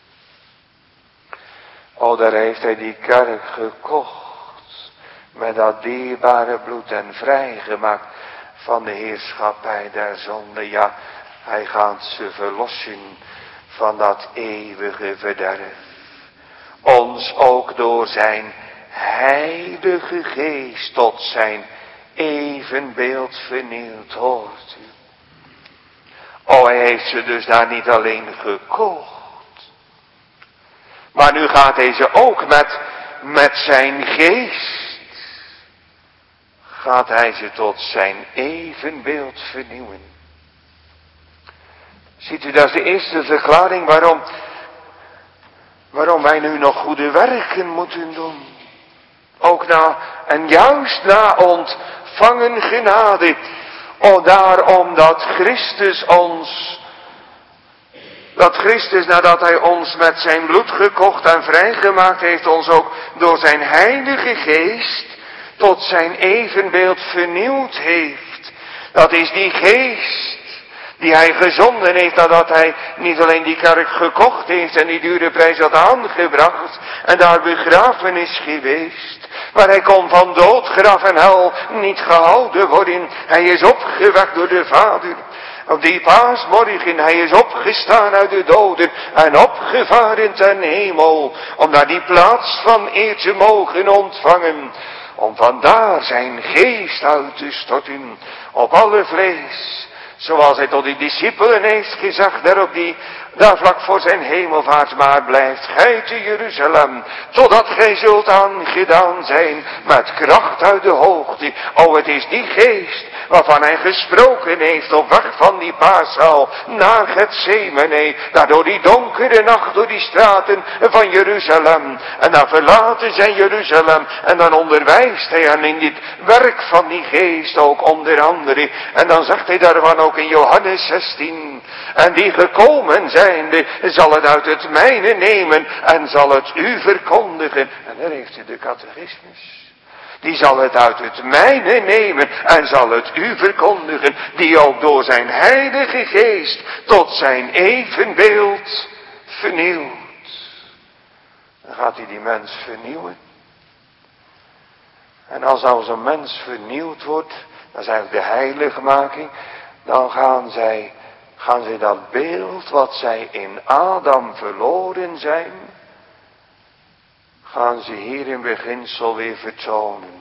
O, daar heeft hij die kerk gekocht. Met dat dierbare bloed en vrijgemaakt van de heerschappij der zonde. Ja, hij gaat ze verlossen van dat eeuwige verderf. Ons ook door zijn heilige geest tot zijn evenbeeld vernieuwd, hoort u. O, hij heeft ze dus daar niet alleen gekocht. Maar nu gaat hij ze ook met, met zijn geest. Gaat hij ze tot zijn evenbeeld vernieuwen. Ziet u, dat is de eerste verklaring waarom, waarom wij nu nog goede werken moeten doen. Ook na, en juist na ontvangen genade. O, daarom dat Christus ons, dat Christus nadat hij ons met zijn bloed gekocht en vrijgemaakt heeft, ons ook door zijn heilige geest tot zijn evenbeeld vernieuwd heeft. Dat is die geest die hij gezonden heeft nadat hij niet alleen die kerk gekocht heeft en die dure prijs had aangebracht en daar begraven is geweest. Maar hij kon van dood, graf en hel niet gehouden worden. Hij is opgewekt door de Vader. Op die paasmorgen, hij is opgestaan uit de doden en opgevaren ten hemel, om naar die plaats van eer te mogen ontvangen. Om vandaar zijn geest uit te storten op alle vlees. Zoals hij tot die discipelen heeft gezegd, daar op die, daar vlak voor zijn hemelvaart, maar blijft gij te Jeruzalem, totdat gij zult aangedaan zijn met kracht uit de hoogte. O, het is die geest waarvan hij gesproken heeft op weg van die paaszaal naar Getsemane, daar door die donkere nacht, door die straten van Jeruzalem. En dan verlaten zij Jeruzalem en dan onderwijst hij hen in dit werk van die geest ook onder andere. En dan zegt hij daarvan ook in Johannes zestien, en die gekomen zijnde zal het uit het mijne nemen en zal het u verkondigen. En daar heeft u de catechismus. Die zal het uit het mijne nemen en zal het u verkondigen, die ook door zijn heilige geest tot zijn evenbeeld vernieuwt. Dan gaat hij die mens vernieuwen. En als als een mens vernieuwd wordt, dat is eigenlijk de heiligmaking, dan gaan zij, gaan zij dat beeld wat zij in Adam verloren zijn, gaan ze hier in beginsel weer vertonen.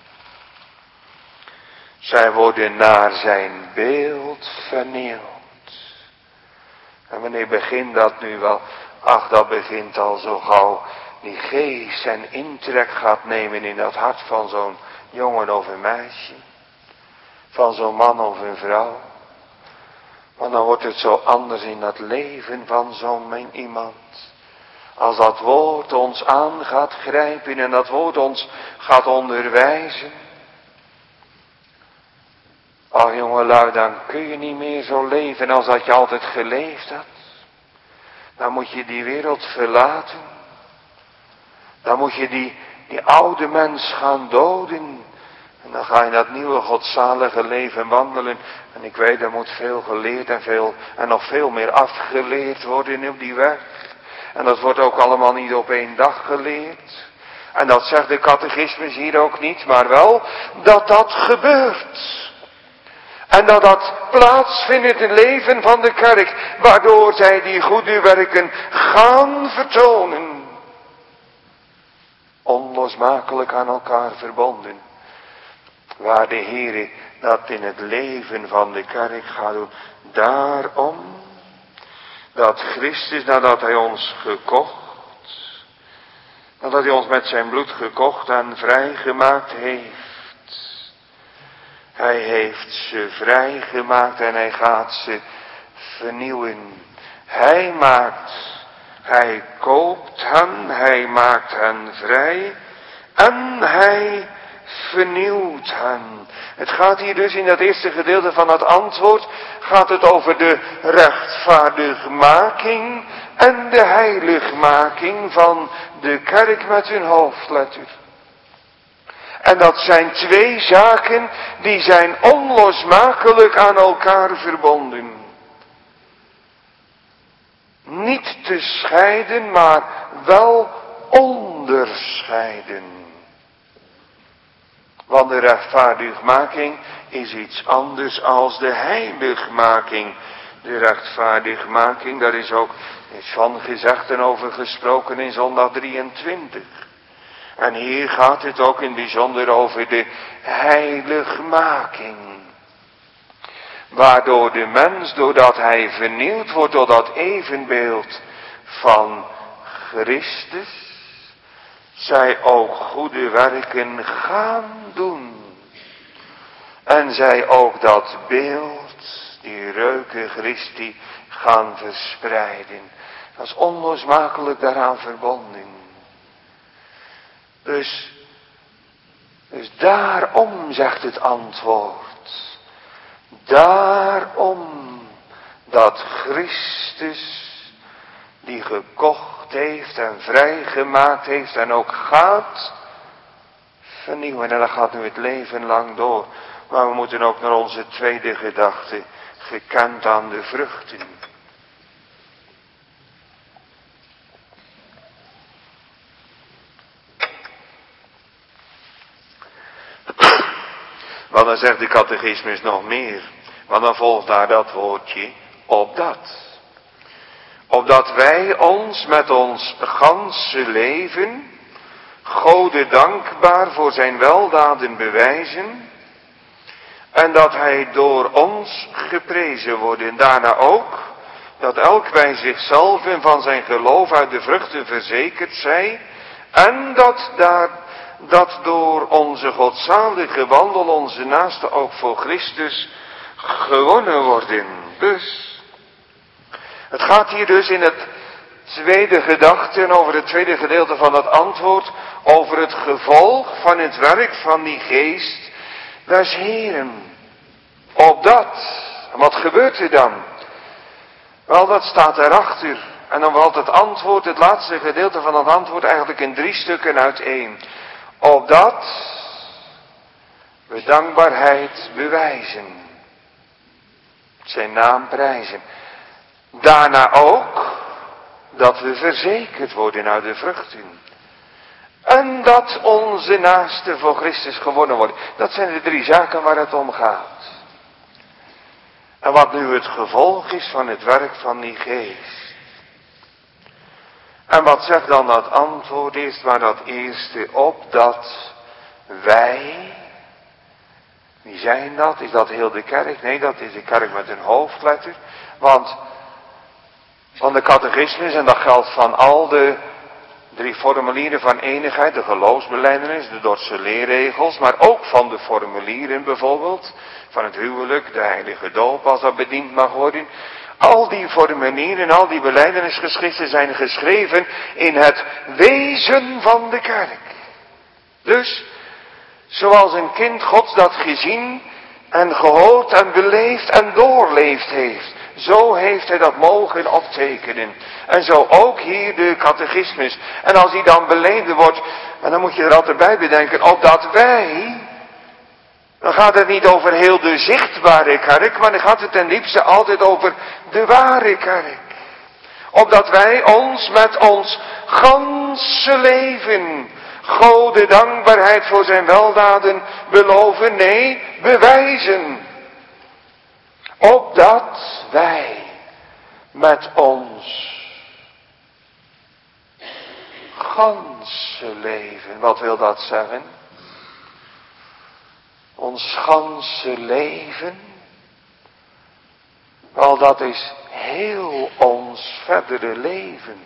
Zij worden naar zijn beeld vernieuwd. En wanneer begint dat nu wel? Ach, dat begint al zo gauw die geest zijn intrek gaat nemen in dat hart van zo'n jongen of een meisje. Van zo'n man of een vrouw. Want dan wordt het zo anders in dat leven van zo'n iemand. Als dat woord ons aan gaat grijpen en dat woord ons gaat onderwijzen. Ach jongelui, dan kun je niet meer zo leven als dat je altijd geleefd had. Dan moet je die wereld verlaten. Dan moet je die, die oude mens gaan doden. En dan ga je in dat nieuwe godzalige leven wandelen. En ik weet, er moet veel geleerd en veel en nog veel meer afgeleerd worden op die weg. En dat wordt ook allemaal niet op één dag geleerd. En dat zegt de catechismus hier ook niet, maar wel dat dat gebeurt. En dat dat plaatsvindt in het leven van de kerk, waardoor zij die goede werken gaan vertonen. Onlosmakelijk aan elkaar verbonden. waar de Heer dat in het leven van de kerk gaat doen. Daarom dat Christus, nadat hij ons gekocht, nadat hij ons met zijn bloed gekocht en vrijgemaakt heeft. Hij heeft ze vrijgemaakt en hij gaat ze vernieuwen. Hij maakt, hij koopt hen, hij maakt hen vrij en hij vernieuwt hen. Het gaat hier dus in dat eerste gedeelte van het antwoord, gaat het over de rechtvaardigmaking en de heiligmaking van de kerk met hun hoofdletter. En dat zijn twee zaken die zijn onlosmakelijk aan elkaar verbonden. Niet te scheiden, maar wel onderscheiden. Want de rechtvaardigmaking is iets anders als de heiligmaking. De rechtvaardigmaking, daar is ook iets van gezegd en over gesproken in zondag drieëntwintig. En hier gaat het ook in bijzonder over de heiligmaking. Waardoor de mens, doordat hij vernieuwd wordt door dat evenbeeld van Christus, zij ook goede werken gaan doen. En zij ook dat beeld, die reuken Christi, gaan verspreiden. Dat is onlosmakelijk daaraan verbonden. Dus, dus daarom zegt het antwoord. Daarom dat Christus, die gekocht heeft en vrijgemaakt heeft en ook gaat vernieuwen. En dat gaat nu het leven lang door. Maar we moeten ook naar onze tweede gedachte, gekend aan de vruchten. Want dan zegt de catechismus nog meer. Want dan volgt daar dat woordje, opdat. Opdat wij ons met ons ganse leven Gode dankbaar voor zijn weldaden bewijzen. En dat hij door ons geprezen wordt. En daarna ook dat elk bij zichzelf en van zijn geloof uit de vruchten verzekerd zij. En dat daar, dat door onze godzalige wandel onze naasten ook voor Christus gewonnen worden. Dus, het gaat hier dus in het tweede gedachte en over het tweede gedeelte van het antwoord over het gevolg van het werk van die geest des Heren. Opdat, wat gebeurt er dan? Wel, dat staat erachter. En dan valt het antwoord, het laatste gedeelte van het antwoord eigenlijk in drie stukken uiteen. Opdat we dankbaarheid bewijzen. Zijn naam prijzen. Daarna ook dat we verzekerd worden uit de vruchten. En dat onze naasten voor Christus gewonnen worden. Dat zijn de drie zaken waar het om gaat. En wat nu het gevolg is van het werk van die geest. En wat zegt dan dat antwoord eerst, maar dat eerste op dat wij, wie zijn dat? Is dat heel de kerk? Nee, dat is de kerk met een hoofdletter. Want van de catechismus, en dat geldt van al de drie formulieren van enigheid, de geloofsbelijdenis, de Dordtse leerregels, maar ook van de formulieren bijvoorbeeld, van het huwelijk, de heilige doop als dat bediend mag worden. Al die formulieren, al die belijdenisgeschriften zijn geschreven in het wezen van de kerk. Dus, zoals een kind Gods dat gezien en gehoord en beleefd en doorleefd heeft. Zo heeft hij dat mogen optekenen. En zo ook hier de catechismus. En als die dan beleden wordt, en dan moet je er altijd bij bedenken, opdat wij, dan gaat het niet over heel de zichtbare kerk, maar dan gaat het ten diepste altijd over de ware kerk. Opdat wij ons met ons ganse leven Gode dankbaarheid voor zijn weldaden beloven, nee, bewijzen. Opdat wij met ons ganse leven, wat wil dat zeggen? ons ganse leven. Wel, dat is heel ons verdere leven.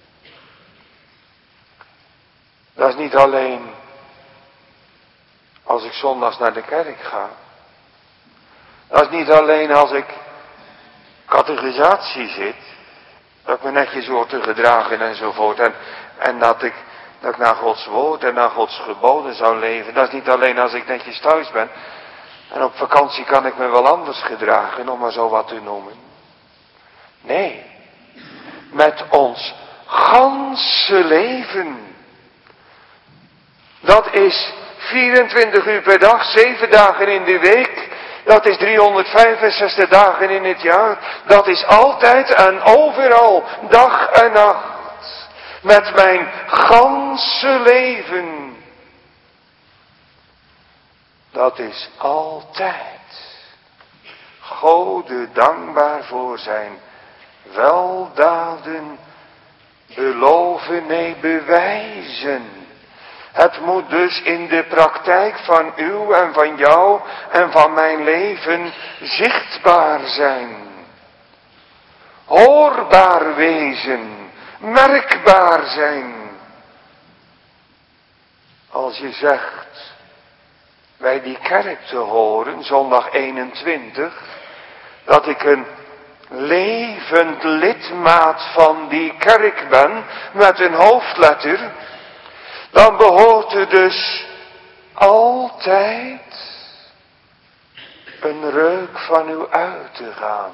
Dat is niet alleen als ik zondags naar de kerk ga. Dat is niet alleen als ik catechisatie zit. Dat ik me netjes word te gedragen enzovoort. En, en dat, ik, dat ik naar Gods woord en naar Gods geboden zou leven. Dat is niet alleen als ik netjes thuis ben. En op vakantie kan ik me wel anders gedragen, om maar zo wat te noemen. Nee, met ons ganse leven. Dat is vierentwintig uur per dag, zeven dagen in de week. Dat is driehonderdvijfenzestig dagen in het jaar. Dat is altijd en overal, dag en nacht. Met mijn ganse leven. Dat is altijd. Gode dankbaar voor zijn weldaden, beloven, nee, bewijzen. Het moet dus in de praktijk van uw en van jou en van mijn leven zichtbaar zijn. Hoorbaar wezen, merkbaar zijn. Als je zegt bij die kerk te horen, zondag eenentwintig, dat ik een levend lidmaat van die kerk ben, met een hoofdletter, dan behoort er dus altijd een reuk van u uit te gaan.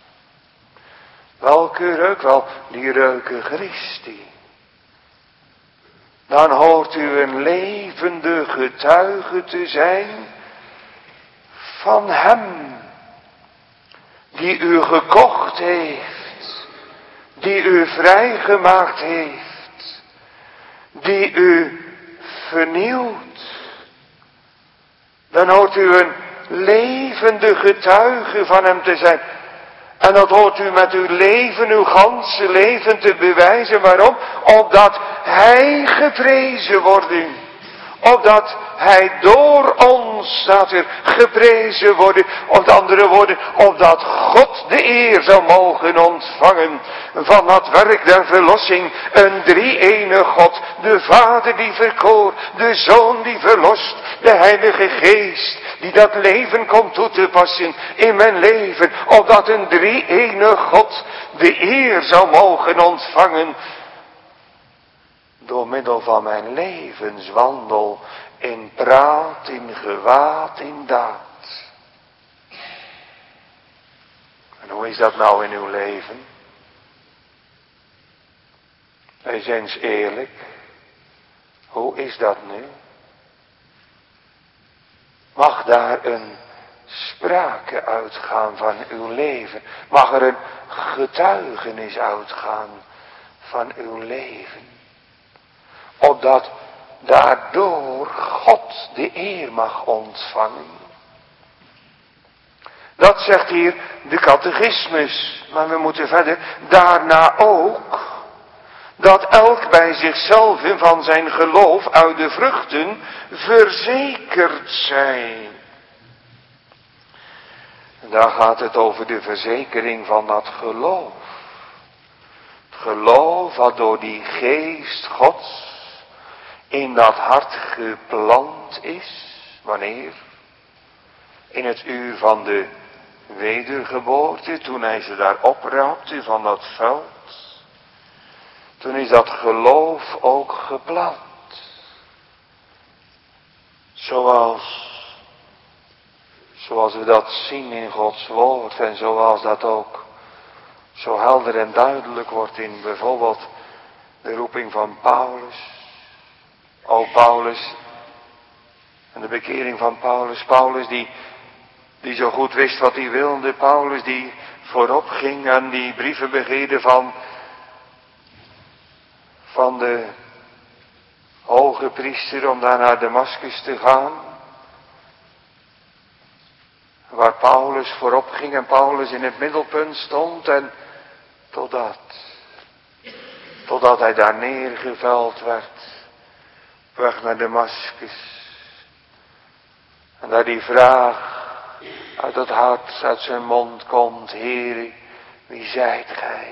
Welke reuk? Wel, die reuke Christi. Dan hoort u een levende getuige te zijn van hem die u gekocht heeft, die u vrijgemaakt heeft, die u vernieuwt. Dan hoort u een levende getuige van hem te zijn. En dat hoort u met uw leven, uw ganse leven te bewijzen. Waarom? Opdat hij geprezen wordt. Opdat hij door ons, staat er, geprezen wordt. Of andere woorden, opdat God de eer zou mogen ontvangen van dat werk der verlossing. Een drie-ene God, de Vader die verkoor, de Zoon die verlost, de Heilige Geest die dat leven komt toe te passen in mijn leven. Opdat een drie-ene God de eer zou mogen ontvangen door middel van mijn levenswandel in praat, in gewaad, in daad. En hoe is dat nou in uw leven? Wees eens eerlijk. Hoe is dat nu? Mag daar een sprake uitgaan van uw leven? Mag er een getuigenis uitgaan van uw leven? Opdat daardoor God de eer mag ontvangen. Dat zegt hier de catechismus. Maar we moeten verder. Daarna ook dat elk bij zichzelf van zijn geloof uit de vruchten verzekerd zij. En daar gaat het over de verzekering van dat geloof. Het geloof wat door die geest Gods in dat hart geplant is. Wanneer? In het uur van de wedergeboorte, toen hij ze daar opraapte van dat veld. Toen is dat geloof ook geplant. Zoals, zoals we dat zien in Gods woord en zoals dat ook zo helder en duidelijk wordt in bijvoorbeeld de roeping van Paulus. O Paulus, en de bekering van Paulus, Paulus die, die zo goed wist wat hij wilde, Paulus die voorop ging aan die brieven begeerde van, van de hoge priester om daar naar Damaskus te gaan. Waar Paulus voorop ging en Paulus in het middelpunt stond en totdat, totdat hij daar neergeveld werd. Weg naar Damaskus. En dat die vraag uit het hart, uit zijn mond komt: Heere, wie zijt gij?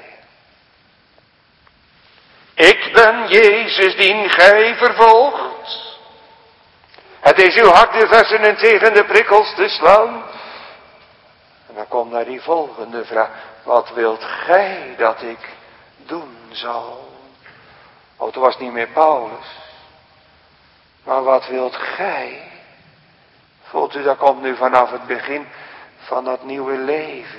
Ik ben Jezus dien gij vervolgt. Het is uw hart de versenen tegen de prikkels te slaan. En dan komt naar die volgende vraag: wat wilt gij dat ik doen zal? Oh, het was niet meer Paulus. Maar wat wilt gij? Voelt u, dat komt nu vanaf het begin van dat nieuwe leven.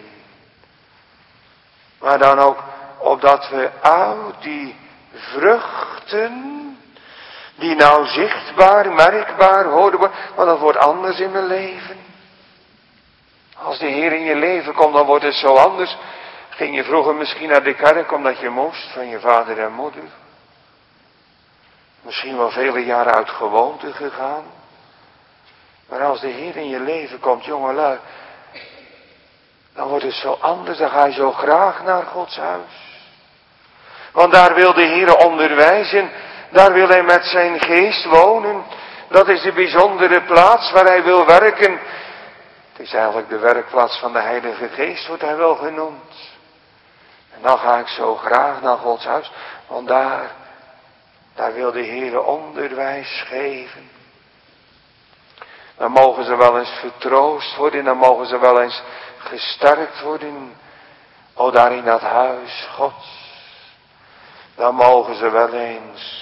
Maar dan ook opdat we uit die vruchten, die nou zichtbaar, merkbaar horen worden, maar dat wordt anders in mijn leven. Als de Heer in je leven komt, dan wordt het zo anders. Ging je vroeger misschien naar de kerk omdat je moest van je vader en moeder? Misschien wel vele jaren uit gewoonte gegaan. Maar als de Heer in je leven komt, jongelui, dan wordt het zo anders. Dan ga je zo graag naar Gods huis. Want daar wil de Heer onderwijzen. Daar wil Hij met zijn geest wonen. Dat is de bijzondere plaats waar Hij wil werken. Het is eigenlijk de werkplaats van de Heilige Geest, wordt Hij wel genoemd. En dan ga ik zo graag naar Gods huis. Want daar, daar wil de Heer onderwijs geven. Dan mogen ze wel eens vertroost worden. Dan mogen ze wel eens gesterkt worden. O, daar in dat huis Gods. Dan mogen ze wel eens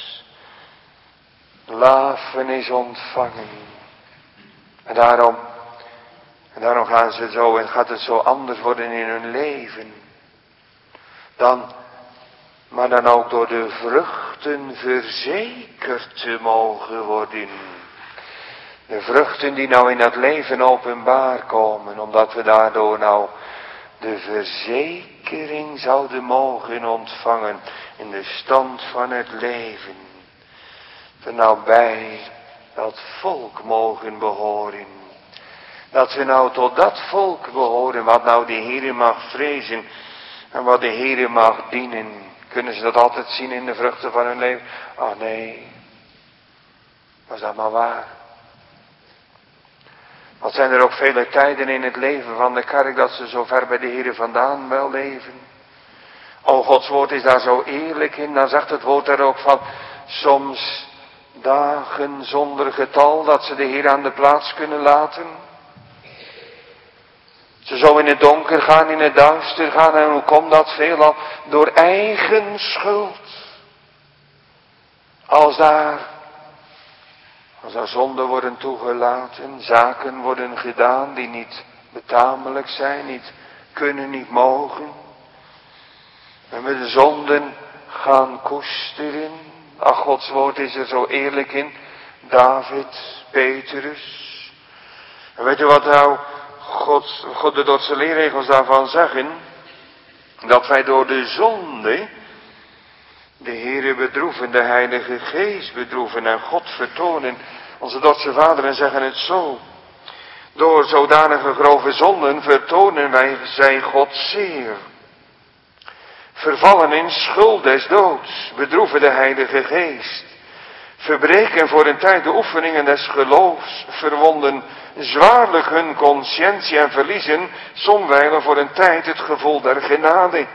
lafenis ontvangen. En daarom, en daarom gaan ze zo en gaat het zo anders worden in hun leven. Dan, maar dan ook door de vruchten verzekerd te mogen worden. De vruchten die nou in dat leven openbaar komen, omdat we daardoor nou de verzekering zouden mogen ontvangen in de stand van het leven. Dat we nou bij dat volk mogen behoren. Dat we nou tot dat volk behoren wat nou de Heere mag vrezen en wat de Heere mag dienen. Kunnen ze dat altijd zien in de vruchten van hun leven? Oh nee, was dat maar waar. Wat zijn er ook vele tijden in het leven van de kerk dat ze zo ver bij de Heere vandaan wel leven. O, Gods woord is daar zo eerlijk in. Dan zegt het woord er ook van, soms dagen zonder getal dat ze de Heer aan de plaats kunnen laten. Ze zo in het donker gaan, in het duister gaan. En hoe komt dat? Veelal door eigen schuld. Als daar, als daar zonden worden toegelaten, zaken worden gedaan die niet betamelijk zijn, niet kunnen, niet mogen. En we de zonden gaan koesteren. Ach, Gods woord is er zo eerlijk in. David, Petrus. En weet u wat nou God, God de Dordtse leerregels daarvan zeggen? Dat wij door de zonde de Heere bedroeven, de Heilige Geest bedroeven en God vertonen. Onze Dordtse vaderen zeggen het zo. Door zodanige grove zonden vertonen wij zij God zeer. Vervallen in schuld des doods, bedroeven de Heilige Geest. Verbreken voor een tijd de oefeningen des geloofs, verwonden zwaarlijk hun conscientie en verliezen somwijlen voor een tijd het gevoel der genade.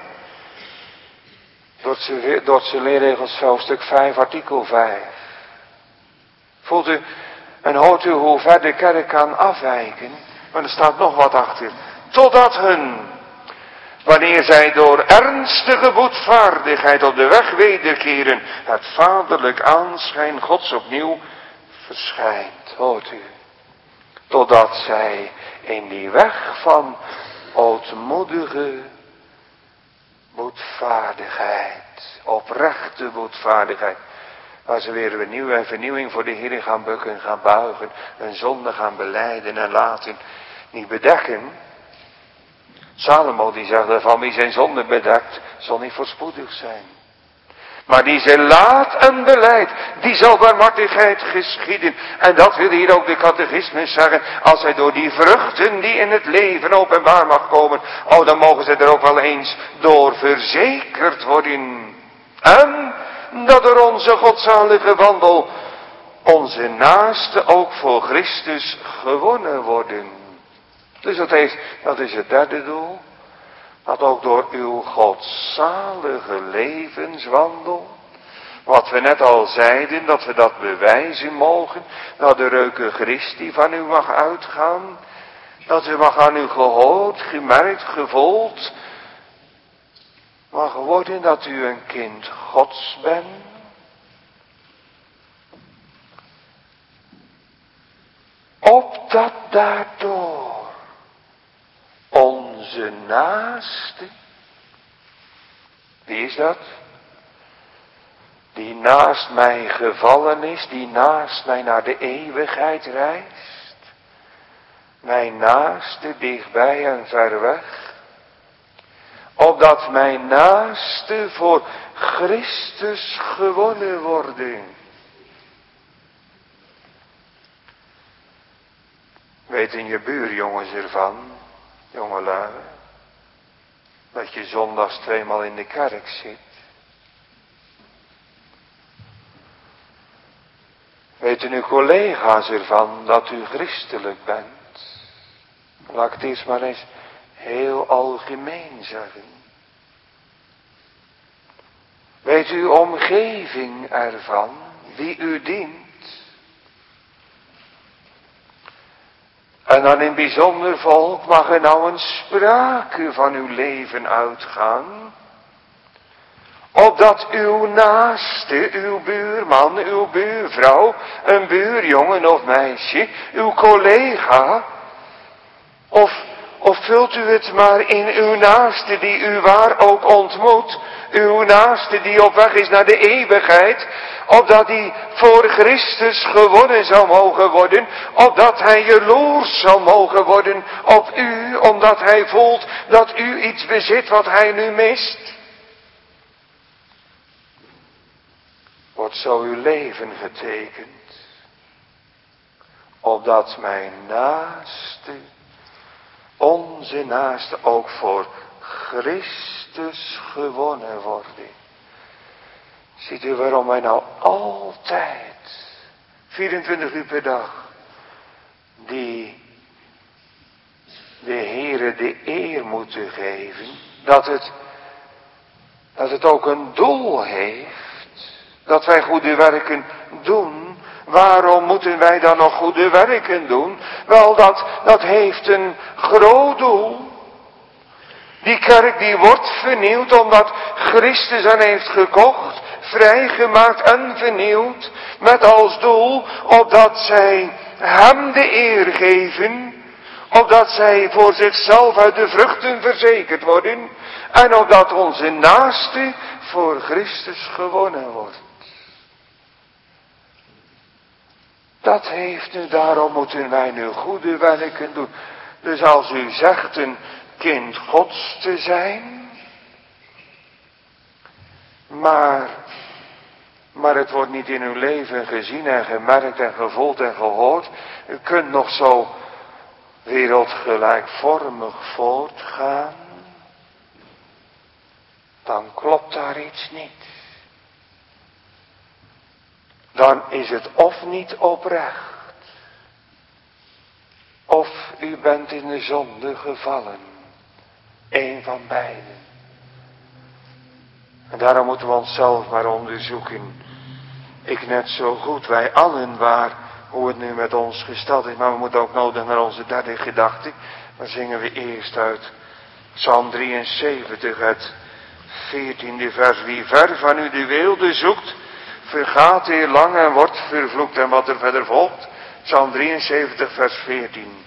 Dordtse, Dordtse leerregels hoofdstuk vijf, artikel vijf. Voelt u en hoort u hoe ver de kerk kan afwijken? Maar er staat nog wat achter. Totdat hun, wanneer zij door ernstige boetvaardigheid op de weg wederkeren, het vaderlijk aanschijn Gods opnieuw verschijnt. Hoort u? Totdat zij in die weg van ootmoedige boetvaardigheid, oprechte boetvaardigheid, waar ze weer een nieuwe vernieuwing voor de Heer gaan bukken, gaan buigen, hun zonde gaan belijden en laten niet bedekken. Salomo die zegt, van wie zijn zonde bedekt, zal niet voorspoedig zijn. Maar die ze laat en belijdt, die zal barmhartigheid geschieden. En dat wil hier ook de catechismus zeggen. Als zij door die vruchten die in het leven openbaar mag komen. Oh, dan mogen ze er ook wel eens door verzekerd worden. En dat door onze godzalige wandel ons onze naasten ook voor Christus gewonnen worden. Dus dat, heeft, dat is het derde doel. Dat ook door uw godzalige levenswandel, wat we net al zeiden, dat we dat bewijzen mogen, dat de reuke Christi van u mag uitgaan, dat u mag aan u gehoord, gemerkt, gevoeld, mag worden dat u een kind Gods bent. Opdat daardoor onze naaste, wie is dat? Die naast mij gevallen is, die naast mij naar de eeuwigheid reist. Mijn naaste dichtbij en ver weg. Opdat mijn naaste voor Christus gewonnen worden. Weten je buurjongens ervan, jongelui, dat je zondags tweemaal in de kerk zit? Weten uw collega's ervan dat u christelijk bent? Laat ik het eerst maar eens heel algemeen zeggen. Weet uw omgeving ervan, wie u dient? En dan in bijzonder volk mag er nou een sprake van uw leven uitgaan. Opdat uw naaste, uw buurman, uw buurvrouw, een buurjongen of meisje, uw collega, of, of vult u het maar in uw naaste die u waar ook ontmoet, uw naaste die op weg is naar de eeuwigheid, opdat die voor Christus gewonnen zou mogen worden, opdat hij jaloers zou mogen worden op u, omdat hij voelt dat u iets bezit wat hij nu mist. Wordt zo uw leven getekend, opdat mijn naaste, onze naaste ook voor Christus gewonnen worden. Ziet u waarom wij nou altijd, vierentwintig uur per dag, die de Heere de eer moeten geven, dat het, dat het ook een doel heeft. Dat wij goede werken doen. Waarom moeten wij dan nog goede werken doen? Wel, dat, dat heeft een groot doel. Die kerk die wordt vernieuwd omdat Christus hen heeft gekocht, vrijgemaakt en vernieuwd. Met als doel opdat zij hem de eer geven. Opdat zij voor zichzelf uit de vruchten verzekerd worden. En opdat onze naaste voor Christus gewonnen wordt. Dat heeft nu, daarom moeten wij nu goede werken doen. Dus als u zegt een kind Gods te zijn, maar, maar het wordt niet in uw leven gezien en gemerkt en gevoeld en gehoord. U kunt nog zo wereldgelijkvormig voortgaan. Dan klopt daar iets niet. Dan is het of niet oprecht. Of u bent in de zonde gevallen. Eén van beiden. En daarom moeten we onszelf maar onderzoeken. Ik net zo goed, wij allen waar, hoe het nu met ons gesteld is. Maar we moeten ook nodig naar onze derde gedachte. Dan zingen we eerst uit Psalm drieënzeventig, het veertiende vers. Wie ver van u de weelde zoekt, vergaat hier lang en wordt vervloekt. En wat er verder volgt, Psalm drieënzeventig vers veertien.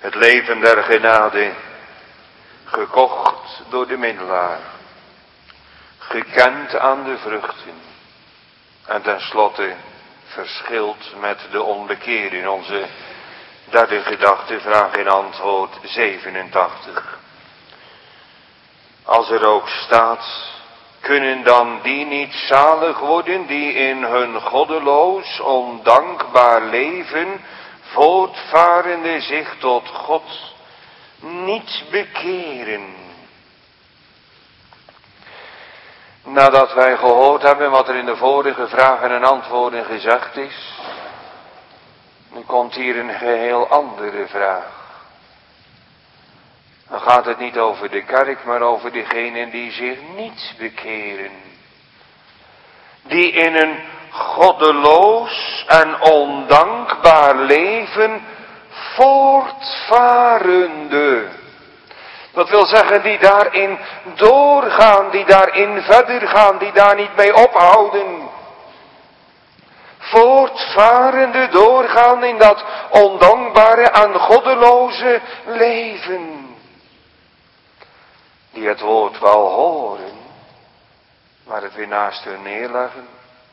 Het leven der genade, gekocht door de middelaar, gekend aan de vruchten en tenslotte verschilt met de onbekeerde. In onze derde gedachte, vraag en antwoord zevenentachtig. Als er ook staat, kunnen dan die niet zalig worden die in hun goddeloos, ondankbaar leven voortvarende zich tot God niet bekeren? Nadat wij gehoord hebben wat er in de vorige vragen en antwoorden gezegd is, nu komt hier een geheel andere vraag. Dan gaat het niet over de kerk, maar over degenen die zich niet bekeren. Die in een goddeloos en ondankbaar leven voortvarende. Dat wil zeggen, die daarin doorgaan, die daarin verder gaan, die daar niet mee ophouden. Voortvarende doorgaan in dat ondankbare en goddeloze leven. Die het woord wel horen, maar het weer naast hun neerleggen.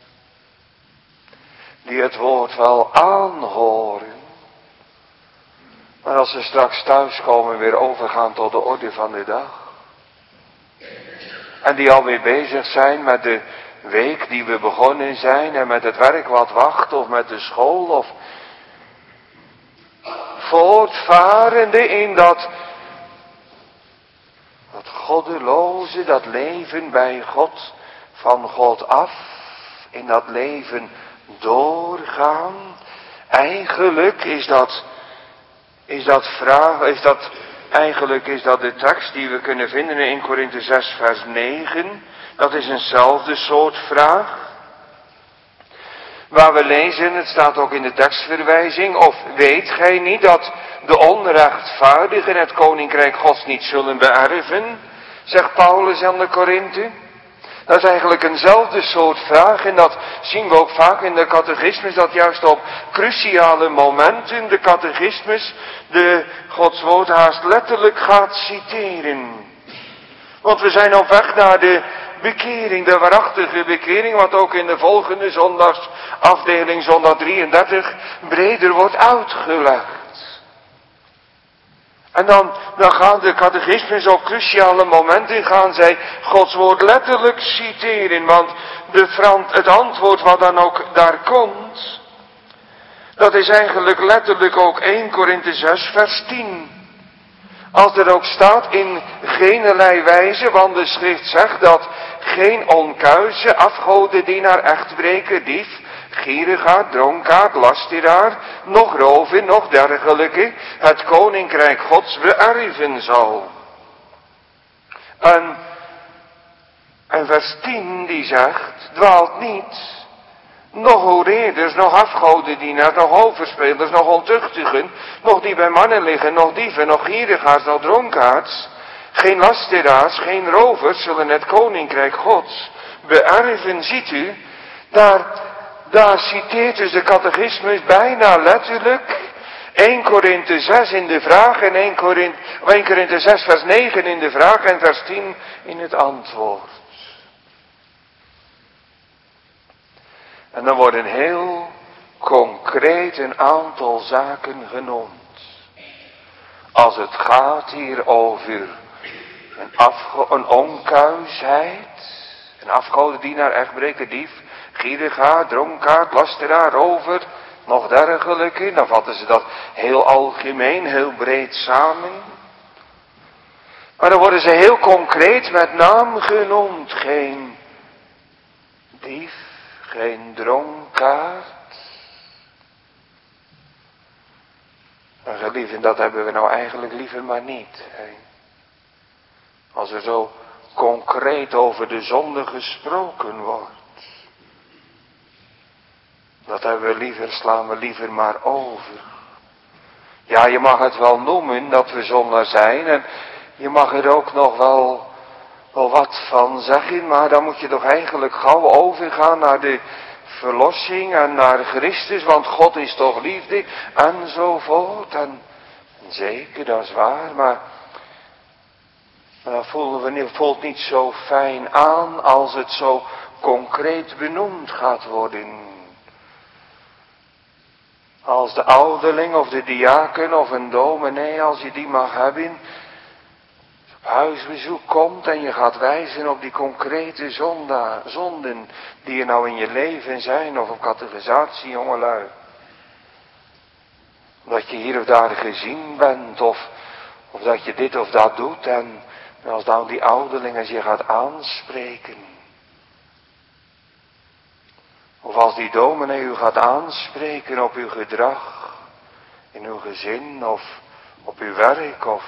Die het woord wel aanhoren, maar als ze straks thuiskomen weer overgaan tot de orde van de dag. En die alweer bezig zijn met de week die we begonnen zijn en met het werk wat wacht of met de school of voortvarende in dat, dat goddeloze, dat leven bij God, van God af, in dat leven doorgaan. Eigenlijk is dat, is dat vraag, is dat, eigenlijk is dat de tekst die we kunnen vinden in Eerste Korinthe zes vers negen. Dat is eenzelfde soort vraag. Waar we lezen, het staat ook in de tekstverwijzing, of weet gij niet dat de onrechtvaardigen het koninkrijk Gods niet zullen beërven? Zegt Paulus aan de Korinthe. Dat is eigenlijk eenzelfde soort vraag en dat zien we ook vaak in de catechismus, dat juist op cruciale momenten de catechismus de Gods woord haast letterlijk gaat citeren. Want we zijn op weg naar de bekering, de waarachtige bekering, wat ook in de volgende zondagsafdeling, zondag drieëndertig, breder wordt uitgelegd. En dan, dan gaan de catechismus op cruciale momenten, gaan zij Gods woord letterlijk citeren, want de, het antwoord wat dan ook daar komt, dat is eigenlijk letterlijk ook Eerste Korinthe zes vers tien. Als er ook staat in geenerlei wijze, want de schrift zegt dat geen onkuise, afgodendienaar, echtbreker, dief, gierigaard, dronkaard, lasteraar, nog roven, nog dergelijke, het koninkrijk Gods beërven zal. En, en vers tien die zegt, dwaalt niet, nog hoereerders, nog afgodendienaars, nog overspelers, nog ontuchtigen, nog die bij mannen liggen, nog dieven, nog gierigaards, nog dronkaards, geen lasteraars, geen rovers zullen het koninkrijk Gods beërven. Ziet u, daar, daar citeert dus de catechismus bijna letterlijk Eerste Korinthe zes in de vraag en Eerste Korinthe, Eerste Korinthe zes vers negen in de vraag en vers tien in het antwoord. En dan worden heel concreet een aantal zaken genoemd. Als het gaat hier over een, afgo- een onkuisheid, een afgodendienaar, echtbreker, dief, gierigaard, dronkaard, lasteraar, rover, nog dergelijke, dan vatten ze dat heel algemeen, heel breed samen. Maar dan worden ze heel concreet met naam genoemd. Geen dief, geen dronkaard. En geliefden, dat hebben we nou eigenlijk liever maar niet. Hè? Als er zo concreet over de zonde gesproken wordt. Dat hebben we liever, slaan we liever maar over. Ja, je mag het wel noemen dat we zondaar zijn. En je mag er ook nog wel, wel wat van zeggen. Maar dan moet je toch eigenlijk gauw overgaan naar de verlossing en naar Christus. Want God is toch liefde enzovoort. En Zeker, dat is waar, maar, maar dat voelen we niet, voelt niet zo fijn aan als het zo concreet benoemd gaat worden. Als de ouderling of de diaken of een dominee, als je die mag hebben, op huisbezoek komt en je gaat wijzen op die concrete zonda, zonden die er nou in je leven zijn, of op catechisatie, jongelui. Omdat je hier of daar gezien bent, of, of dat je dit of dat doet, en als dan die ouderling je gaat aanspreken. Of als die dominee u gaat aanspreken op uw gedrag, in uw gezin, of op uw werk, of...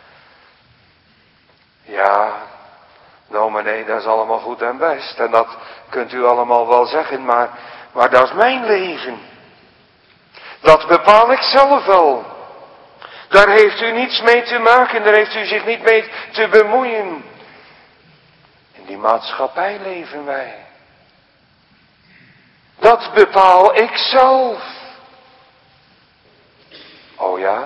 Ja, dominee, dat is allemaal goed en best, en dat kunt u allemaal wel zeggen, maar, maar dat is mijn leven. Dat bepaal ik zelf wel. Daar heeft u niets mee te maken, daar heeft u zich niet mee te bemoeien. In die maatschappij leven wij. Dat bepaal ik zelf. Oh ja?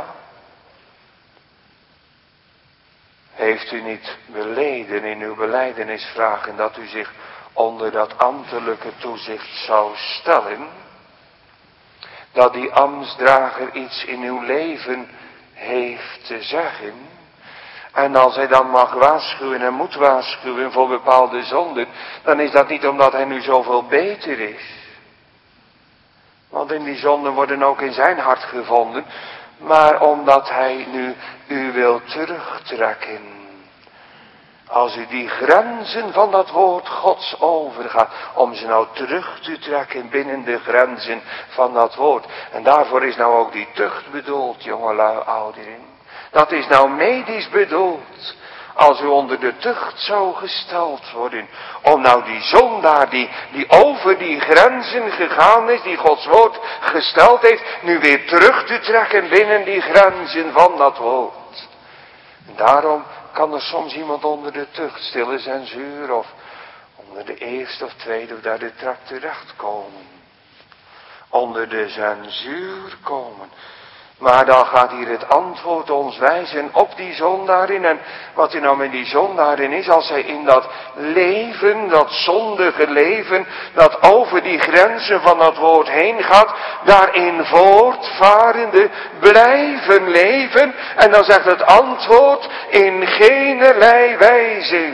Heeft u niet beleden in uw belijdenisvragen dat u zich onder dat ambtelijke toezicht zou stellen? Dat die ambtsdrager iets in uw leven heeft te zeggen. En als hij dan mag waarschuwen en moet waarschuwen voor bepaalde zonden, dan is dat niet omdat hij nu zoveel beter is. Want in die zonden worden ook in zijn hart gevonden, maar omdat hij nu u wil terugtrekken. Als u die grenzen van dat woord Gods overgaat, om ze nou terug te trekken binnen de grenzen van dat woord. En daarvoor is nou ook die tucht bedoeld, jongelui, ouderen. Dat is nou medisch bedoeld. Als u onder de tucht zou gesteld worden. Om nou die zondaar die, die over die grenzen gegaan is, die Gods woord gesteld heeft, nu weer terug te trekken binnen die grenzen van dat woord. En daarom kan er soms iemand onder de tucht, stille censuur, of onder de eerste of tweede of derde trap terechtkomen. Onder de censuur komen. Maar dan gaat hier het antwoord ons wijzen op die zondaarin. En wat er nou met die zondaarin is, als hij in dat leven, dat zondige leven, dat over die grenzen van dat woord heen gaat, daarin voortvarende blijven leven. En dan zegt het antwoord in geenerlei wijze.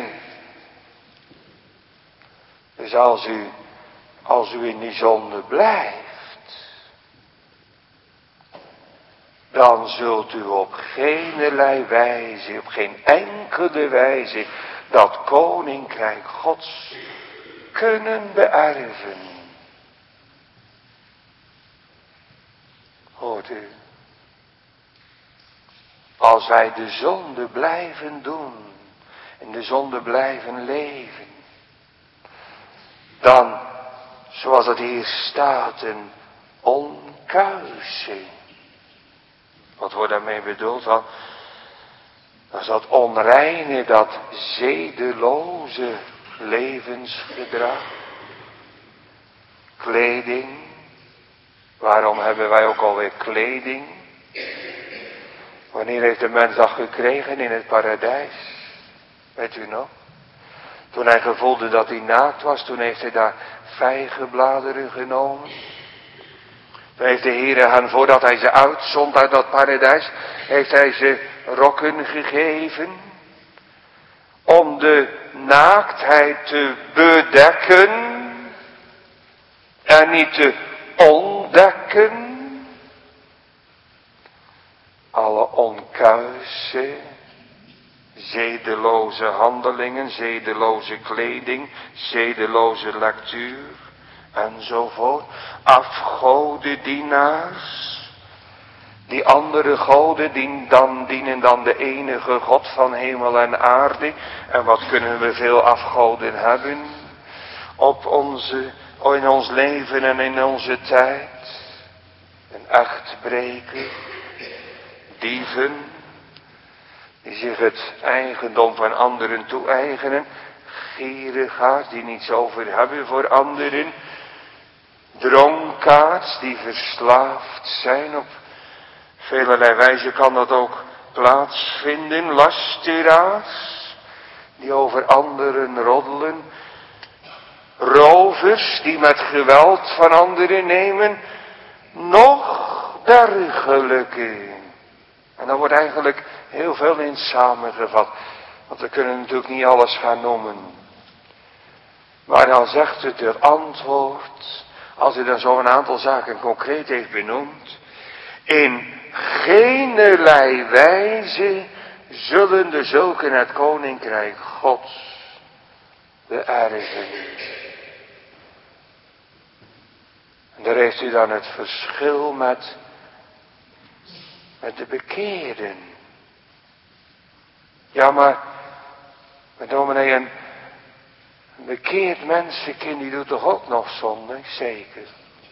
Dus als u, als u in die zonde blijft, dan zult u op geenerlei wijze, op geen enkele wijze, dat koninkrijk Gods kunnen beërven. Hoort u? Als wij de zonde blijven doen, in de zonde blijven leven, dan, zoals het hier staat, een onkuising. Wat wordt daarmee bedoeld? Dan, dan is dat onreine, dat zedeloze levensgedrag. Kleding. Waarom hebben wij ook alweer kleding? Wanneer heeft de mens dat gekregen in het paradijs? Weet u nog? Toen hij gevoelde dat hij naakt was, toen heeft hij daar vijgenbladeren genomen. Toen heeft de Heere hen, voordat hij ze uitzond uit dat paradijs, heeft hij ze rokken gegeven. Om de naaktheid te bedekken. En niet te ontdekken. Alle onkuise, zedeloze handelingen, zedeloze kleding, zedeloze lectuur. Enzovoort. Afgodendienaars. Die andere goden die dan dienen dan de enige God van hemel en aarde. En wat kunnen we veel afgoden hebben. Op onze, in ons leven en in onze tijd. Een echtbreker. Dieven. Die zich het eigendom van anderen toe-eigenen. Gierigaards die niets over hebben voor anderen. Dronkaards die verslaafd zijn op velerlei wijze kan dat ook plaatsvinden. Lasteraars, die over anderen roddelen. Rovers, die met geweld van anderen nemen. Nog dergelijke. En daar wordt eigenlijk heel veel in samengevat. Want we kunnen natuurlijk niet alles gaan noemen. Maar dan zegt het het antwoord, als hij dan zo een aantal zaken concreet heeft benoemd. In geenerlei wijze zullen de zulken het koninkrijk Gods beërven. En daar heeft u dan het verschil met, met de bekeerden. Ja, maar, maar dominee, een Een bekeerd mensenkind, die doet toch ook nog zonde? Zeker.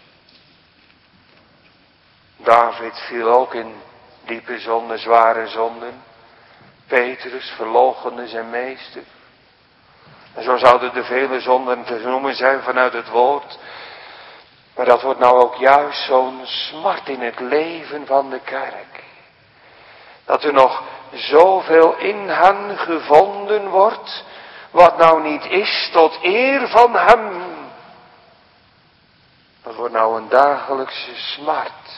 David viel ook in diepe zonde, zware zonden. Petrus verloochende zijn meester. En zo zouden er vele zonden te noemen zijn vanuit het woord. Maar dat wordt nou ook juist zo'n smart in het leven van de kerk. Dat er nog zoveel in hen gevonden wordt, wat nou niet is tot eer van hem. Dat wordt nou een dagelijkse smart.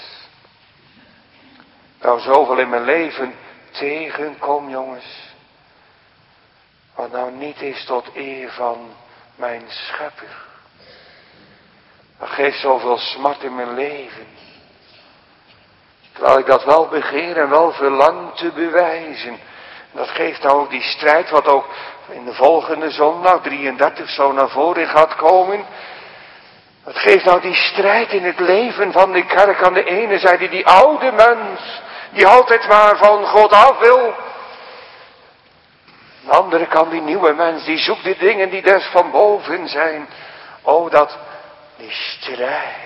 Nou zoveel in mijn leven tegenkom, jongens. Wat nou niet is tot eer van mijn schepper. Dat geeft zoveel smart in mijn leven. Terwijl ik dat wel begeer en wel verlang te bewijzen. Dat geeft nou ook die strijd wat ook in de volgende zondag drieëndertig zo naar voren gaat komen. Dat geeft nou die strijd in het leven van de kerk. Aan de ene zijde die oude mens, die altijd maar van God af wil. Aan de andere kant die nieuwe mens, die zoekt de dingen die des van boven zijn. Oh, dat, die strijd.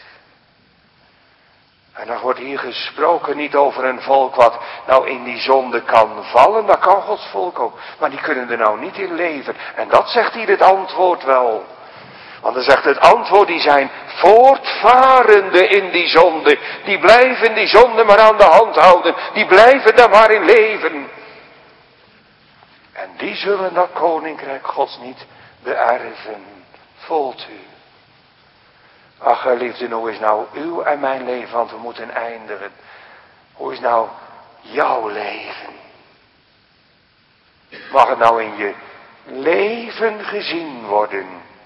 En dan wordt hier gesproken niet over een volk wat nou in die zonde kan vallen. Dat kan Gods volk ook. Maar die kunnen er nou niet in leven. En dat zegt hier het antwoord wel. Want dan zegt het antwoord, die zijn voortvarende in die zonde. Die blijven die zonde maar aan de hand houden. Die blijven daar maar in leven. En die zullen dat koninkrijk Gods niet beërven. Voelt u. Ach, geliefde, hoe is nou uw en mijn leven, want we moeten eindigen. Hoe is nou jouw leven? Mag het nou in je leven gezien worden?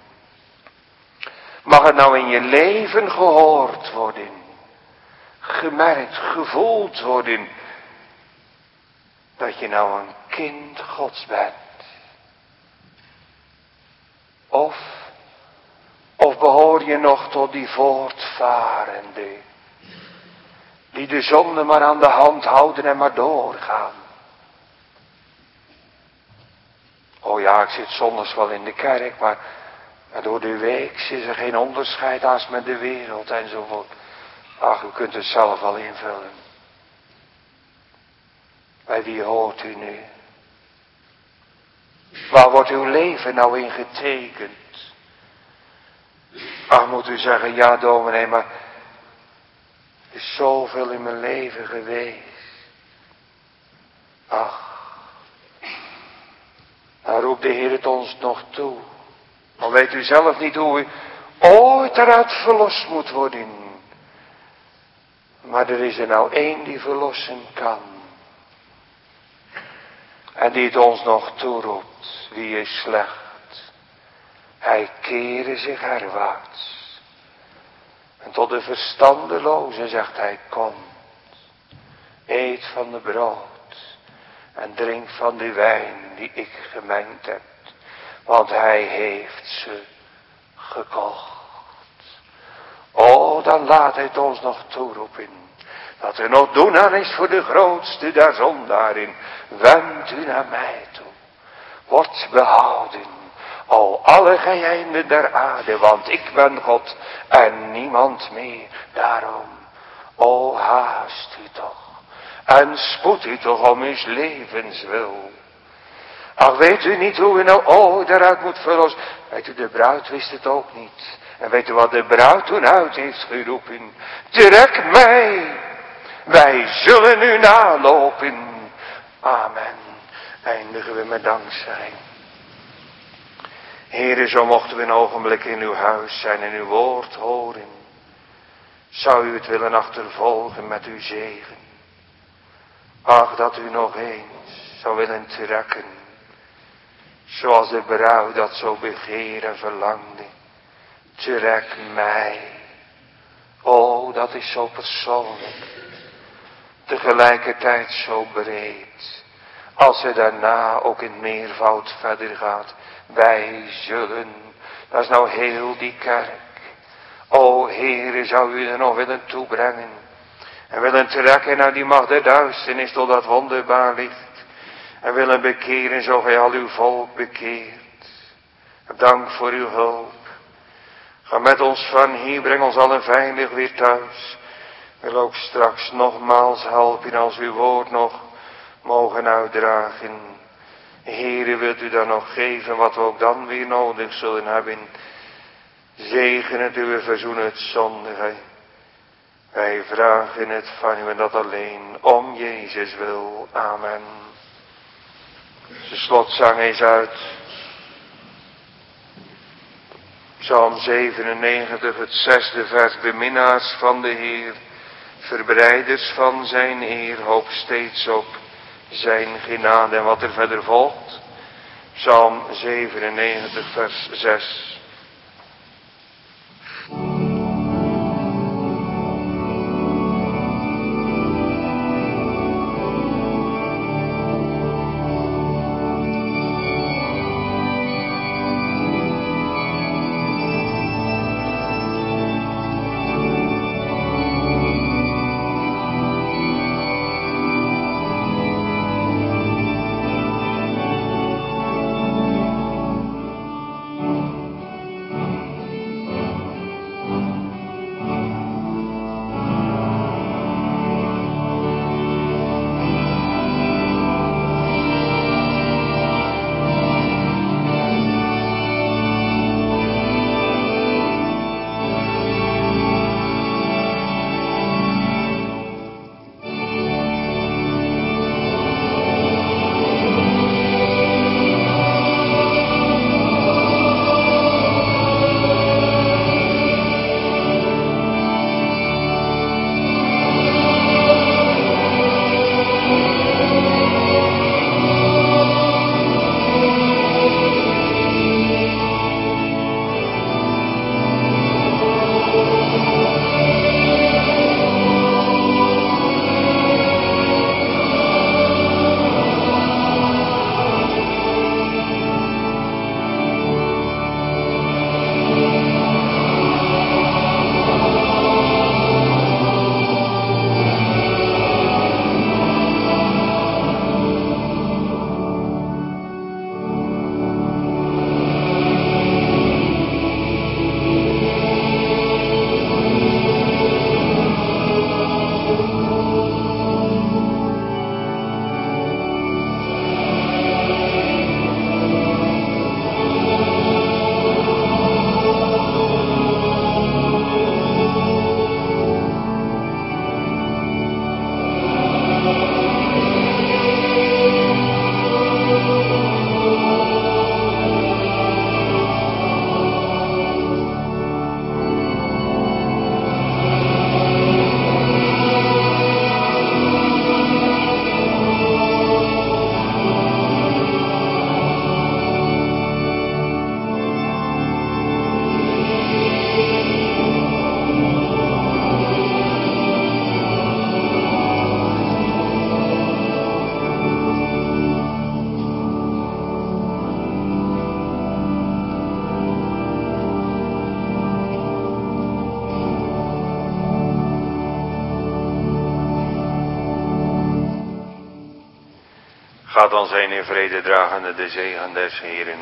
Mag het nou in je leven gehoord worden? Gemerkt, gevoeld worden? Dat je nou een kind Gods bent? Of... Of behoor je nog tot die voortvarende, die de zonde maar aan de hand houden en maar doorgaan? Oh ja, ik zit zondags wel in de kerk, maar, maar door de week is er geen onderscheid als met de wereld enzovoort. Ach, u kunt het zelf wel invullen. Bij wie hoort u nu? Waar wordt uw leven nou in getekend? Ach, moet u zeggen, ja dominee, maar er is zoveel in mijn leven geweest. Ach, dan roept de Heer het ons nog toe. Dan weet u zelf niet hoe u ooit eruit verlost moet worden. Maar er is er nou één die verlossen kan. En die het ons nog toeroept. Wie is slecht? Hij keerde zich herwaarts. En tot de verstandeloze zegt hij, kom. Eet van de brood. En drink van de wijn die ik gemengd heb. Want hij heeft ze gekocht. Oh, dan laat hij het ons nog toeroepen. Dat er nog doen aan is voor de grootste der zondaren. Wend u naar mij toe. Word behouden. O, alle gij einden der aarde, want ik ben God en niemand meer. Daarom, o, haast u toch. En spoed u toch om uw levens wil. Ach, weet u niet hoe u nou ooit eruit moet verlossen? Weet u, de bruid wist het ook niet. En weet u wat de bruid toen uit heeft geroepen? Trek mij Wij zullen u nalopen. Amen. Eindigen we met dankzij. Heere, zo mochten we een ogenblik in uw huis zijn en uw woord horen. Zou u het willen achtervolgen met uw zegen. Ach, dat u nog eens zou willen trekken. Zoals de bruid dat zo begeer en verlangde. Trek mij. O, dat is zo persoonlijk. Tegelijkertijd zo breed. Als ze daarna ook in meervoud verder gaat. Wij zullen. Dat is nou heel die kerk. O Heere, zou u er nog willen toebrengen. En willen trekken naar die macht der duisternis tot dat wonderbaar licht. En willen bekeren zo gij al uw volk bekeert. Dank voor uw hulp. Ga met ons van hier, breng ons allen veilig weer thuis. Wil ook straks nogmaals helpen als uw woord nog mogen uitdragen. Heere, wilt u dan nog geven wat we ook dan weer nodig zullen hebben. Zegen het u, verzoen het zondige. Wij vragen het van u en dat alleen om Jezus wil. Amen. De slotzang is uit Psalm zevenennegentig, het zesde vers. Beminnaars van de Heer, verbreiders van zijn eer, hoop steeds op zijn genade. En wat er verder volgt, Psalm zevenennegentig, vers zes. Gaat dan zijn in vrede dragende de zegen des Heeren.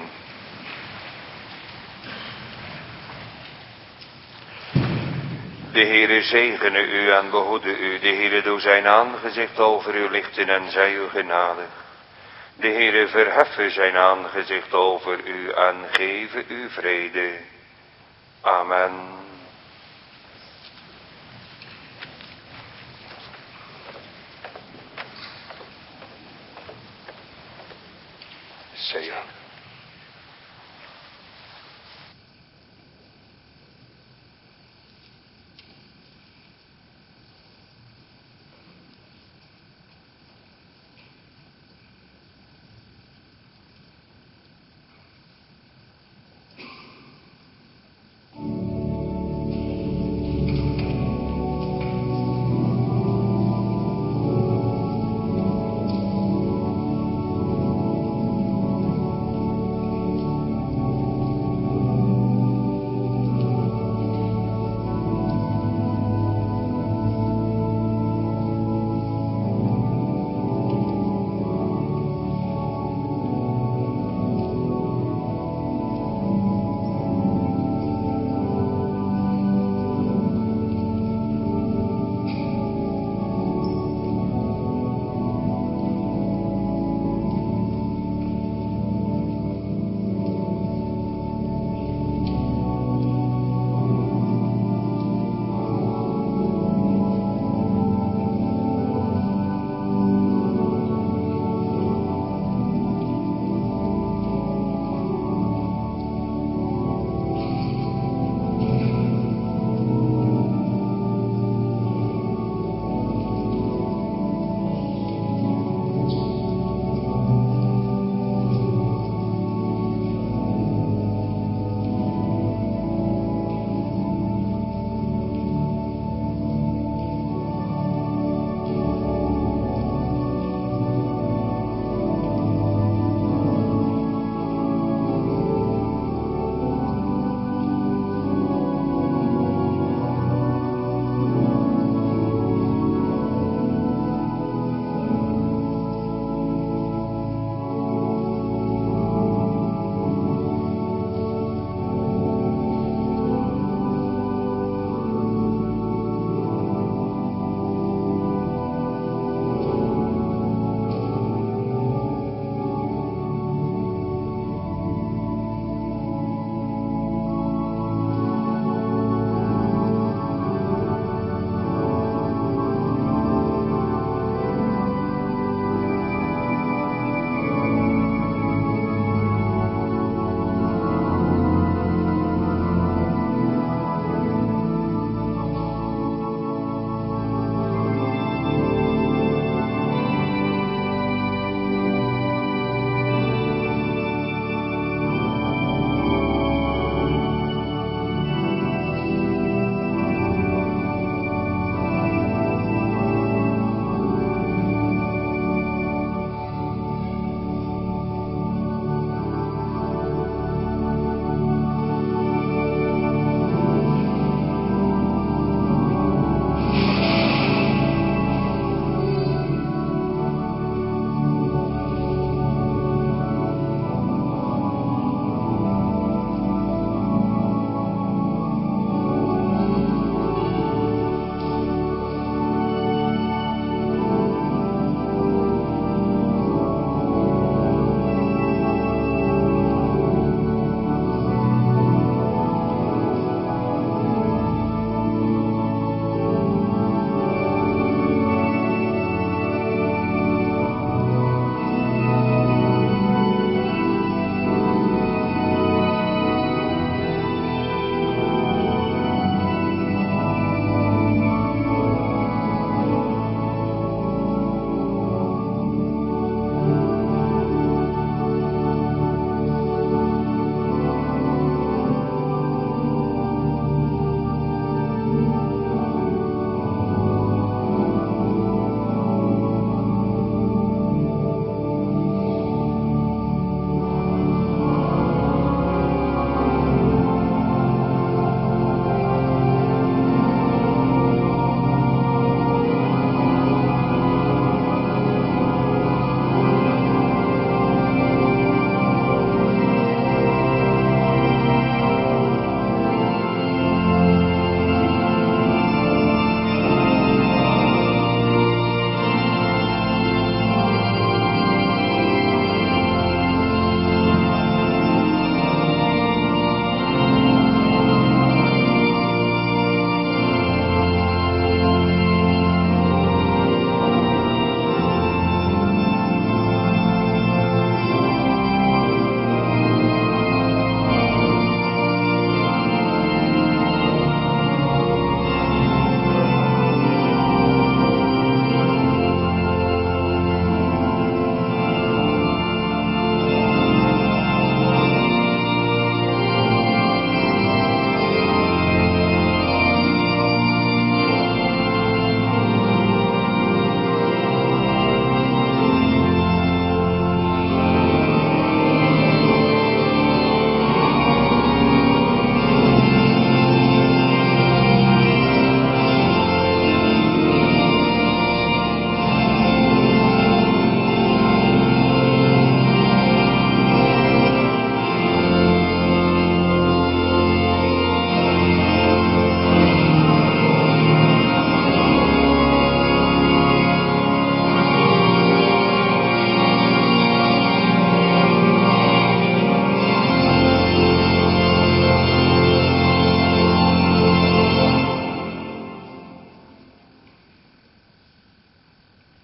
De Heere zegene u en behoede u. De Heere doe zijn aangezicht over u lichten en zij u genadig. De Heere verheffen zijn aangezicht over u en geven u vrede. Amen. Selah.